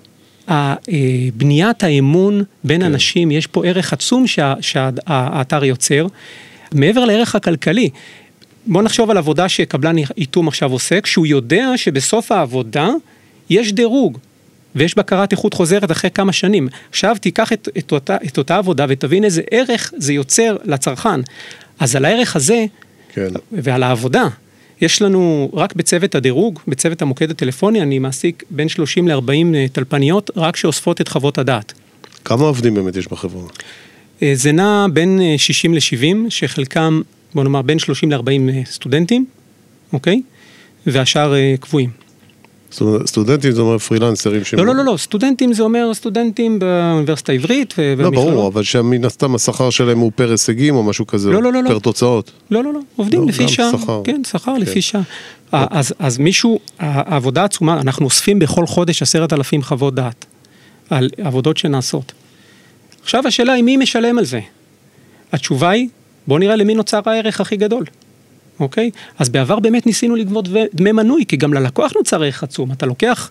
בניית האמון בין אנשים, יש פה ערך עצום שהאתר יוצר, מעבר לערך הכלכלי. בוא נחשוב על עבודה שקבלן איתום עכשיו עוסק, שהוא יודע שבסוף העבודה יש דירוג, ויש בקרת איכות חוזרת אחרי כמה שנים. עכשיו תיקח את, את, אותה, את אותה עבודה ותבין איזה ערך זה יוצר לצרכן. אז על הערך הזה, כן. ועל העבודה, יש לנו רק בצוות הדירוג, בצוות המוקד הטלפוני, אני מעסיק בין שלושים לארבעים טלפניות, רק שאוספות את חוות הדעת. כמה עובדים באמת יש בחברה? זה נע בין שישים לשבעים, שחלקם, בוא נאמר, בין שלושים לארבעים סטודנטים, אוקיי? והשאר קבועים. סטודנטים זה אומר פרילנסרים. לא, לא, לא, לא, סטודנטים זה אומר סטודנטים באוניברסיטה העברית ובמכללות. לא, ברור, אבל שמן הסתם השכר שלהם הוא פר הישגים או משהו כזה, לא, לא, לא, פר תוצאות. לא, לא, לא, עובדים לפי שעה. כן, שכר לפי שעה. אז מישהו, העבודה עצומה, אנחנו אוספים בכל חודש עשרת אלפים חוות דעת על עבודות שנעשות. עכשיו השאלה היא מי משלם על זה? התשובה היא, בוא נראה למי נוצר הערך הכי גדול. אוקיי? אז בעבר באמת ניסינו לגבות דמי מנוי, כי גם ללקוח נוצר ערך עצום. אתה לוקח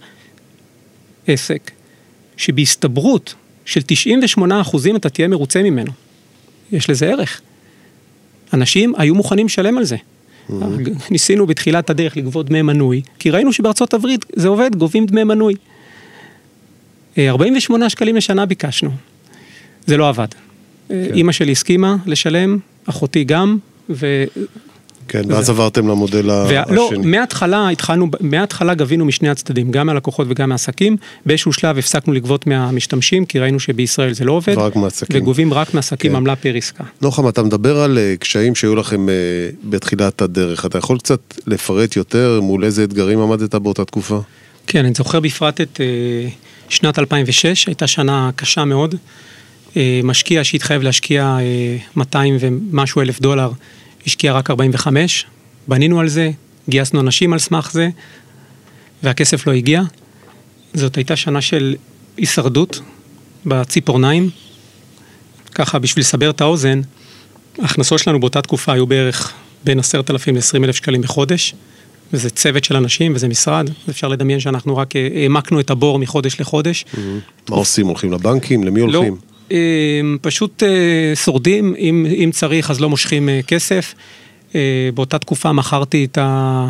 עסק שבהסתברות של תשעים ושמונה אחוזים אתה תהיה מרוצה ממנו. יש לזה ערך. אנשים היו מוכנים לשלם על זה. ניסינו בתחילת הדרך לגבות דמי מנוי, כי ראינו שבארצות הברית זה עובד, גובים דמי מנוי. ארבעים ושמונה שקלים לשנה ביקשנו. זה לא עבד. אמא שלי הסכימה לשלם, אחותי גם, ו... כן, ואז עברתם למודל השני. לא, מההתחלה התחלנו, מההתחלה גבינו משני הצדדים, גם מהלקוחות וגם מהעסקים. באיזשהו שלב הפסקנו לגבות מהמשתמשים, כי ראינו שבישראל זה לא עובד. ורק מהעסקים. וגובים רק מהעסקים עמלה פר עסקה. נוחם, אתה מדבר על קשיים שהיו לכם בתחילת הדרך. אתה יכול קצת לפרט יותר מול איזה אתגרים עמדת באותה תקופה? כן, אני זוכר בפרט את שנת אלפיים ושש, הייתה שנה קשה מאוד. משקיע שהתחייב להשקיע מאתיים ומשהו אלף דולר, השקיע רק ארבעים וחמש, בנינו על זה, גייסנו אנשים על סמך זה, והכסף לא הגיע. זאת הייתה שנה של הישרדות בציפורניים. ככה, בשביל לסבר את האוזן, ההכנסות שלנו באותה תקופה היו בערך בין עשרת אלפים לעשרים אלף שקלים בחודש, וזה צוות של אנשים, וזה משרד. אפשר לדמיין שאנחנו רק העמקנו את הבור מחודש לחודש. מה עושים? הולכים לבנקים? למי הולכים? לא. פשוט שורדים, אם, אם צריך אז לא מושכים כסף. באותה תקופה מכרתי את ה...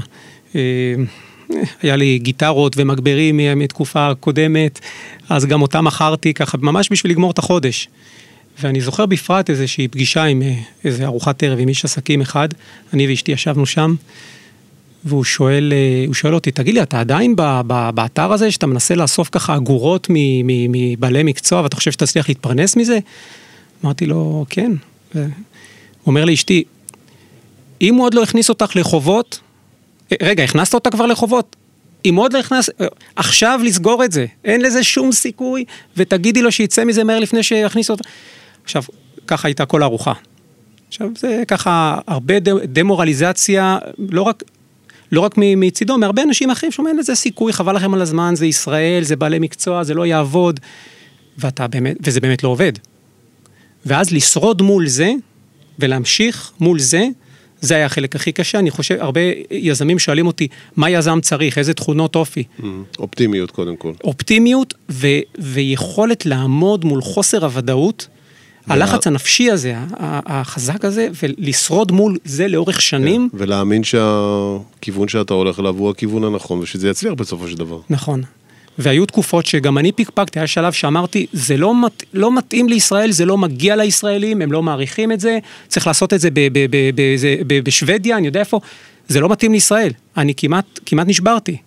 היה לי גיטרות ומגברים מתקופה קודמת, אז גם אותה מכרתי ככה, ממש בשביל לגמור את החודש. ואני זוכר בפרט איזושהי פגישה עם איזה ארוחת ערב עם איש עסקים אחד, אני ואשתי ישבנו שם, והוא שואל, הוא שואל אותי, תגיד לי, אתה עדיין באתר הזה, שאתה מנסה לאסוף ככה אגורות מבעלי מקצוע, ואתה חושב שאתה תצליח להתפרנס מזה? אמרתי לו, כן. הוא אומר לאשתי, אם הוא עוד לא הכניס אותך לחובות, רגע, הכנסת אותה כבר לחובות? אם עוד לא הכנס, עכשיו לסגור את זה, אין לזה שום סיכוי, ותגידי לו שיצא מזה מהר לפני שיכניס אותה. עכשיו, ככה הייתה כל ארוחה. עכשיו, זה ככה הרבה דמורליזציה, לא רק... לא רק מצידו, מהרבה אנשים אחרים שאומרים לזה סיכוי, חבל לכם על הזמן, זה ישראל, זה בעלי מקצוע, זה לא יעבוד, ואתה באמת, וזה באמת לא עובד. ואז לשרוד מול זה, ולהמשיך מול זה, זה היה החלק הכי קשה, אני חושב, הרבה יזמים שואלים אותי, מה יזם צריך, איזה תכונות אופי? אופטימיות קודם כל. אופטימיות ו- ויכולת לעמוד מול חוסר הוודאות, הלחץ הנפשי הזה, החזק הזה, ולשרוד מול זה לאורך שנים. ולהאמין שהכיוון שאתה הולך אליו הוא הכיוון הנכון, ושזה יצליח בסופו של דבר. נכון. והיו תקופות שגם אני פיקפקתי, היה שלב שאמרתי, זה לא, מת, לא מתאים לישראל, זה לא מגיע לישראלים, הם לא מעריכים את זה, צריך לעשות את זה ב- ב- ב- ב- ב- ב- בשוודיה, אני יודע איפה, זה לא מתאים לישראל. אני כמעט, כמעט נשברתי.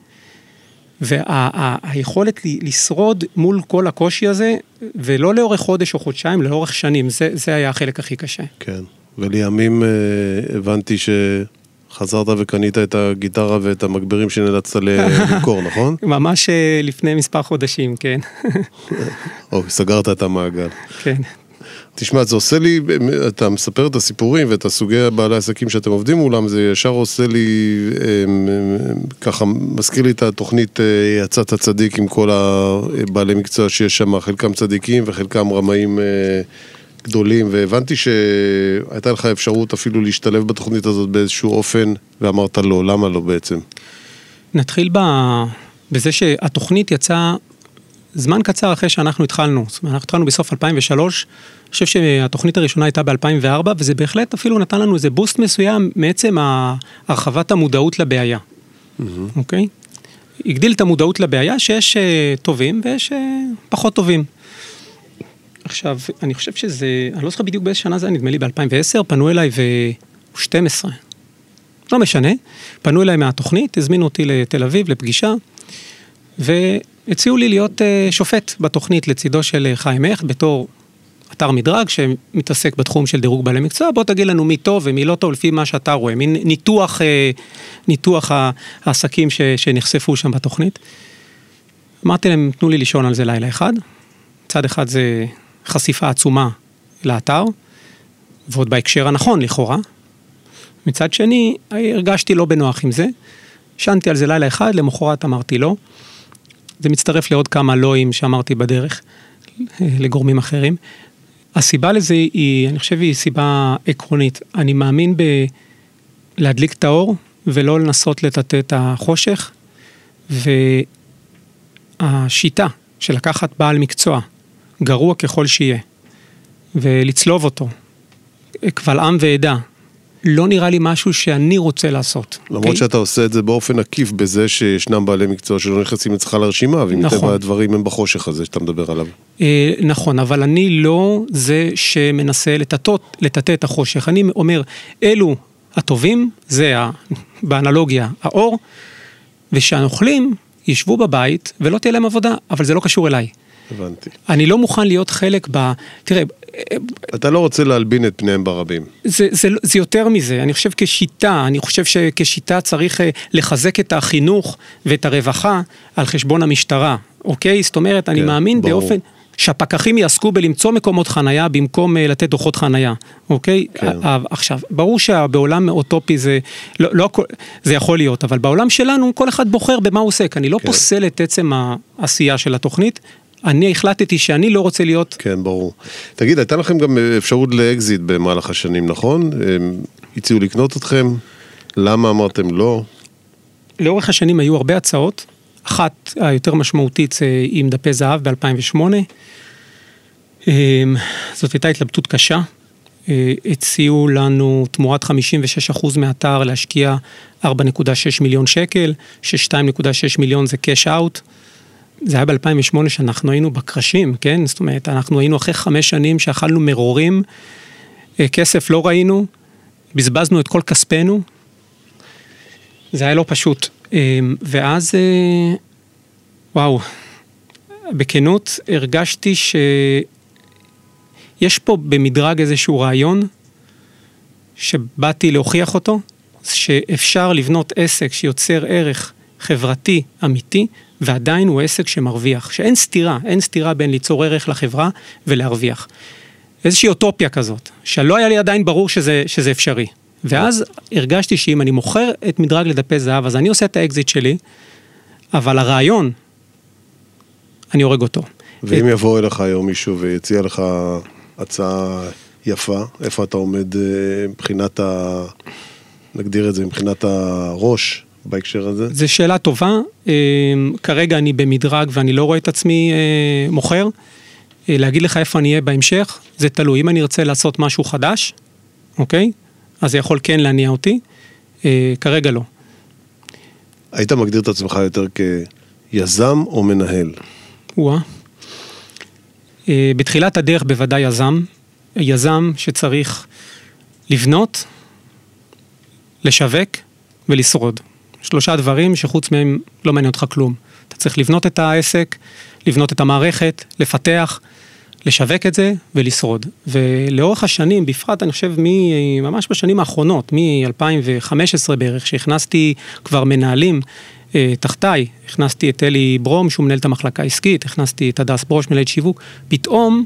והיכולת לשרוד מול כל הקושי הזה, ולא לאורך חודש או חודשיים, לאורך שנים, זה, זה היה החלק הכי קשה. כן, ולימים הבנתי שחזרת וקנית את הגיטרה ואת המגברים שנאלצת למכור, נכון? ממש לפני מספר חודשים, כן. או, סגרת את המעגל. כן. תשמע, זה עושה לי, אתה מספר את הסיפורים ואת הסוגי בעלי עסקים שאתם עובדים מולם, זה ישר עושה לי, ככה, מזכיר לי את התוכנית יצאת הצדיק עם כל הבעלי מקצוע שיש שם, חלקם צדיקים וחלקם רמאים גדולים, והבנתי שהייתה לך אפשרות אפילו להשתלב בתוכנית הזאת באיזשהו אופן, ואמרת לא, למה לא בעצם? נתחיל בזה שהתוכנית יצאה זמן קצר אחרי שאנחנו התחלנו, זאת אומרת, אנחנו התחלנו בסוף אלפיים ושלוש, אני חושב שהתוכנית הראשונה הייתה ב-אלפיים וארבע, וזה בהחלט אפילו נתן לנו איזה בוסט מסוים, מעצם הרחבת המודעות לבעיה. אוקיי? הגדיל את המודעות לבעיה שיש טובים ויש פחות טובים. עכשיו, אני חושב שזה, אני לא זוכר בדיוק באיזה שנה זה, נדמה לי ב-אלפיים ועשר, פנו אליי ו-שתים עשרה. לא משנה, פנו אליי מהתוכנית, הזמינו אותי לתל אביב לפגישה, והציעו לי להיות שופט בתוכנית לצידו של חיים הכט, בתור אתר מדרג שמתעסק בתחום של דירוג בעלי מקצוע, בוא תגיד לנו מי טוב ומי לא טוב לפי מה שאתה רואה, מין ניתוח, ניתוח העסקים ש, שנחשפו שם בתוכנית. אמרתי להם, תנו לי לישון על זה לילה אחד, צד אחד זה חשיפה עצומה לאתר, ועוד בהקשר הנכון לכאורה, מצד שני הרגשתי לא בנוח עם זה, שנתי על זה לילה אחד, למחרת אמרתי לא, זה מצטרף לעוד כמה לואים שאמרתי בדרך, לגורמים אחרים. הסיבה לזה היא, אני חושב, היא סיבה עקרונית. אני מאמין בלהדליק את האור, ולא לנסות לטאטא את החושך, והשיטה של לקחת בעל מקצוע, גרוע ככל שיהיה, ולצלוב אותו, קבל עם ועדה, לא נראה לי משהו שאני רוצה לעשות. למרות שאתה עושה את זה באופן עקיף בזה שישנם בעלי מקצוע שלא נכנסים אצלך לרשימה, ואם טבע הדברים הם בחושך הזה שאתה מדבר עליו. נכון, אבל אני לא זה שמנסה לטאטא את החושך. אני אומר, אלו הטובים, זה באנלוגיה האור, ושהנוכלים ישבו בבית ולא תהיה להם עבודה, אבל זה לא קשור אליי. הבנתי. אני לא מוכן להיות חלק ב... תראה... אתה לא רוצה להלבין את פניהם ברבים. זה, זה, זה יותר מזה. אני חושב כשיטה, אני חושב שכשיטה צריך לחזק את החינוך ואת הרווחה על חשבון המשטרה. אוקיי? זאת אומרת, כן, אני מאמין ברור. באופן... שהפקחים יעסקו בלמצוא מקומות חנייה במקום לתת דוחות חנייה, אוקיי? כן. עכשיו, ברור שבעולם אוטופי זה, לא, לא, זה יכול להיות, אבל בעולם שלנו כל אחד בוחר במה הוא עוסק, אני לא כן. פוסל את עצם העשייה של התוכנית, אני החלטתי שאני לא רוצה להיות... כן, ברור. תגיד, הייתה לכם גם אפשרות לאקזיט במהלך השנים, נכון? הם הציעו לקנות אתכם, למה אמרתם לא? לאורך השנים היו הרבה הצעות, אחת היותר משמעותית זה עם דפי זהב ב-אלפיים ושמונה, זאת הייתה התלבטות קשה, הציעו לנו תמורת חמישים ושש אחוז מהאתר להשקיע ארבע נקודה שש מיליון שקל, ש-שתיים נקודה שש מיליון זה cash out, זה היה ב-אלפיים ושמונה שאנחנו היינו בקרשים, כן? זאת אומרת, אנחנו היינו אחרי חמש שנים שאכלנו מרורים, כסף לא ראינו, בזבזנו את כל כספנו, זה היה לא פשוט. ואז, וואו, בכנות הרגשתי שיש פה במדרג איזשהו רעיון, שבאתי להוכיח אותו, שאפשר לבנות עסק שיוצר ערך חברתי אמיתי, ועדיין הוא עסק שמרוויח, שאין סתירה, אין סתירה בין ליצור ערך לחברה ולהרוויח. איזושהי אוטופיה כזאת, שלא היה לי עדיין ברור שזה, שזה אפשרי. ואז הרגשתי שאם אני מוכר את מדרג לדפי זהב, אז אני עושה את האקזיט שלי, אבל הרעיון, אני הורג אותו. ואם יבוא אליך היום מישהו ויציע לך הצעה יפה, איפה אתה עומד מבחינת נגדיר את זה מבחינת הראש בהקשר הזה? זו שאלה טובה. כרגע אני במדרג ואני לא רואה את עצמי מוכר. להגיד לך איפה אני אהיה בהמשך, זה תלוי. אם אני ארצה לעשות משהו חדש, אוקיי? אז זה יכול כן להניע אותי. כרגע לא. היית מגדיר את עצמך יותר כיזם או מנהל? וואה. בתחילת הדרך בוודאי יזם. יזם שצריך לבנות, לשווק ולשרוד. שלושה דברים שחוץ מהם לא מעניין אותך כלום. אתה צריך לבנות את העסק, לבנות את המערכת, לפתח, לשווק את זה ולשרוד. ולאורך השנים, בפרט אני חושב ממש בשנים האחרונות, מ-אלפיים וחמש עשרה בערך, שהכנסתי כבר מנהלים אה, תחתיי, הכנסתי את אלי ברום, שהוא מנהל את המחלקה העסקית, הכנסתי את הדס ברוש, מנהל שיווק, פתאום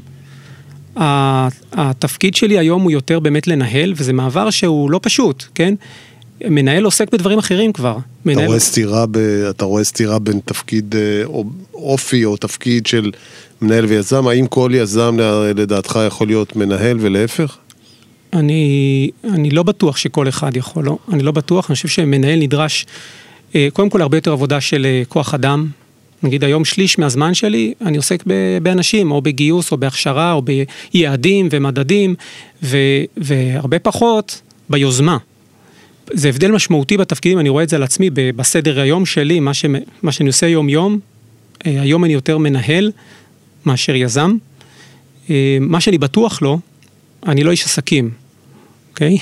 התפקיד שלי היום הוא יותר באמת לנהל, וזה מעבר שהוא לא פשוט, כן? מנהל עוסק בדברים אחרים כבר. אתה רואה סתירה, אתה רואה סתירה בין תפקיד אופי או תפקיד של מנהל ויזם? האם כל יזם לדעתך יכול להיות מנהל ולהפך? אני, אני לא בטוח שכל אחד יכול, לא. אני לא בטוח, אני חושב שמנהל נדרש, קודם כל הרבה יותר עבודה של כוח אדם. נגיד היום שליש מהזמן שלי, אני עוסק באנשים, או בגיוס, או בהכשרה, או ביעדים ומדדים, ו, והרבה פחות ביוזמה. זה הבדל משמעותי בתפקידים, אני רואה את זה על עצמי, בסדר היום שלי, מה, ש, מה שאני עושה יום יום, היום אני יותר מנהל מאשר יזם. מה שאני בטוח לא, אני לא איש עסקים, אוקיי?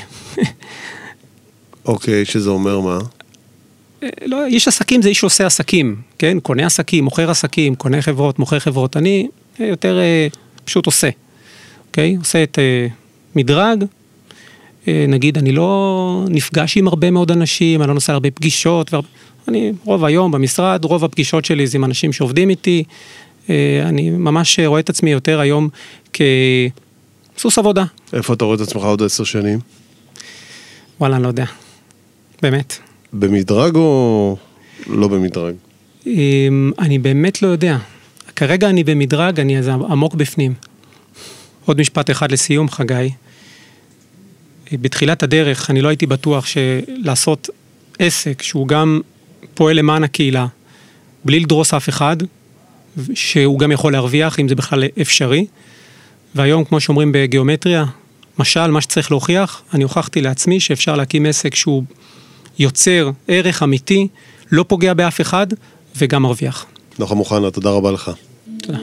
אוקיי, שזה אומר מה? לא, איש עסקים זה איש שעושה עסקים, כן? קונה עסקים, מוכר עסקים, קונה חברות, מוכר חברות. אני יותר פשוט עושה, אוקיי? עושה את מדרג, נגיד, אני לא נפגש עם הרבה מאוד אנשים, אני לא נוסע הרבה פגישות, והרבה, אני רוב היום במשרד, רוב הפגישות שלי זה עם אנשים שעובדים איתי, אני ממש רואה את עצמי יותר היום כסוס עבודה. איפה אתה רואה את עצמך עוד עשר שנים? וואלה, אני לא יודע. באמת. במדרג או לא במדרג? אני באמת לא יודע. כרגע אני במדרג, אני אז עמוק בפנים. עוד משפט אחד לסיום, חגי. בתחילת הדרך אני לא הייתי בטוח שלעשות עסק שהוא גם פועל למען הקהילה, בלי לדרוס אף אחד, שהוא גם יכול להרוויח, אם זה בכלל אפשרי. והיום, כמו שאומרים בגיאומטריה, משל, מה שצריך להוכיח, אני הוכחתי לעצמי שאפשר להקים עסק שהוא יוצר ערך אמיתי, לא פוגע באף אחד, וגם מרוויח. נחום אוחנה, תודה רבה לך. תודה.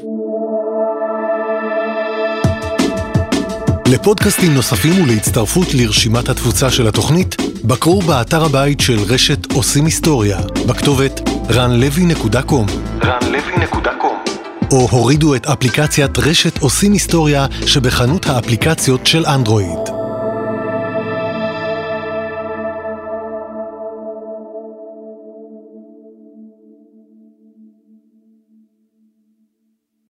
לפודקאסטים נוספים ולהצטרפות לרשימת התפוצה של התוכנית, בקרו באתר הבית של רשת עושים היסטוריה, בכתובת רן לוי נקודה קום. רן לוי נקודה קום. או הורידו את אפליקציית רשת עושים היסטוריה שבחנות האפליקציות של אנדרואיד.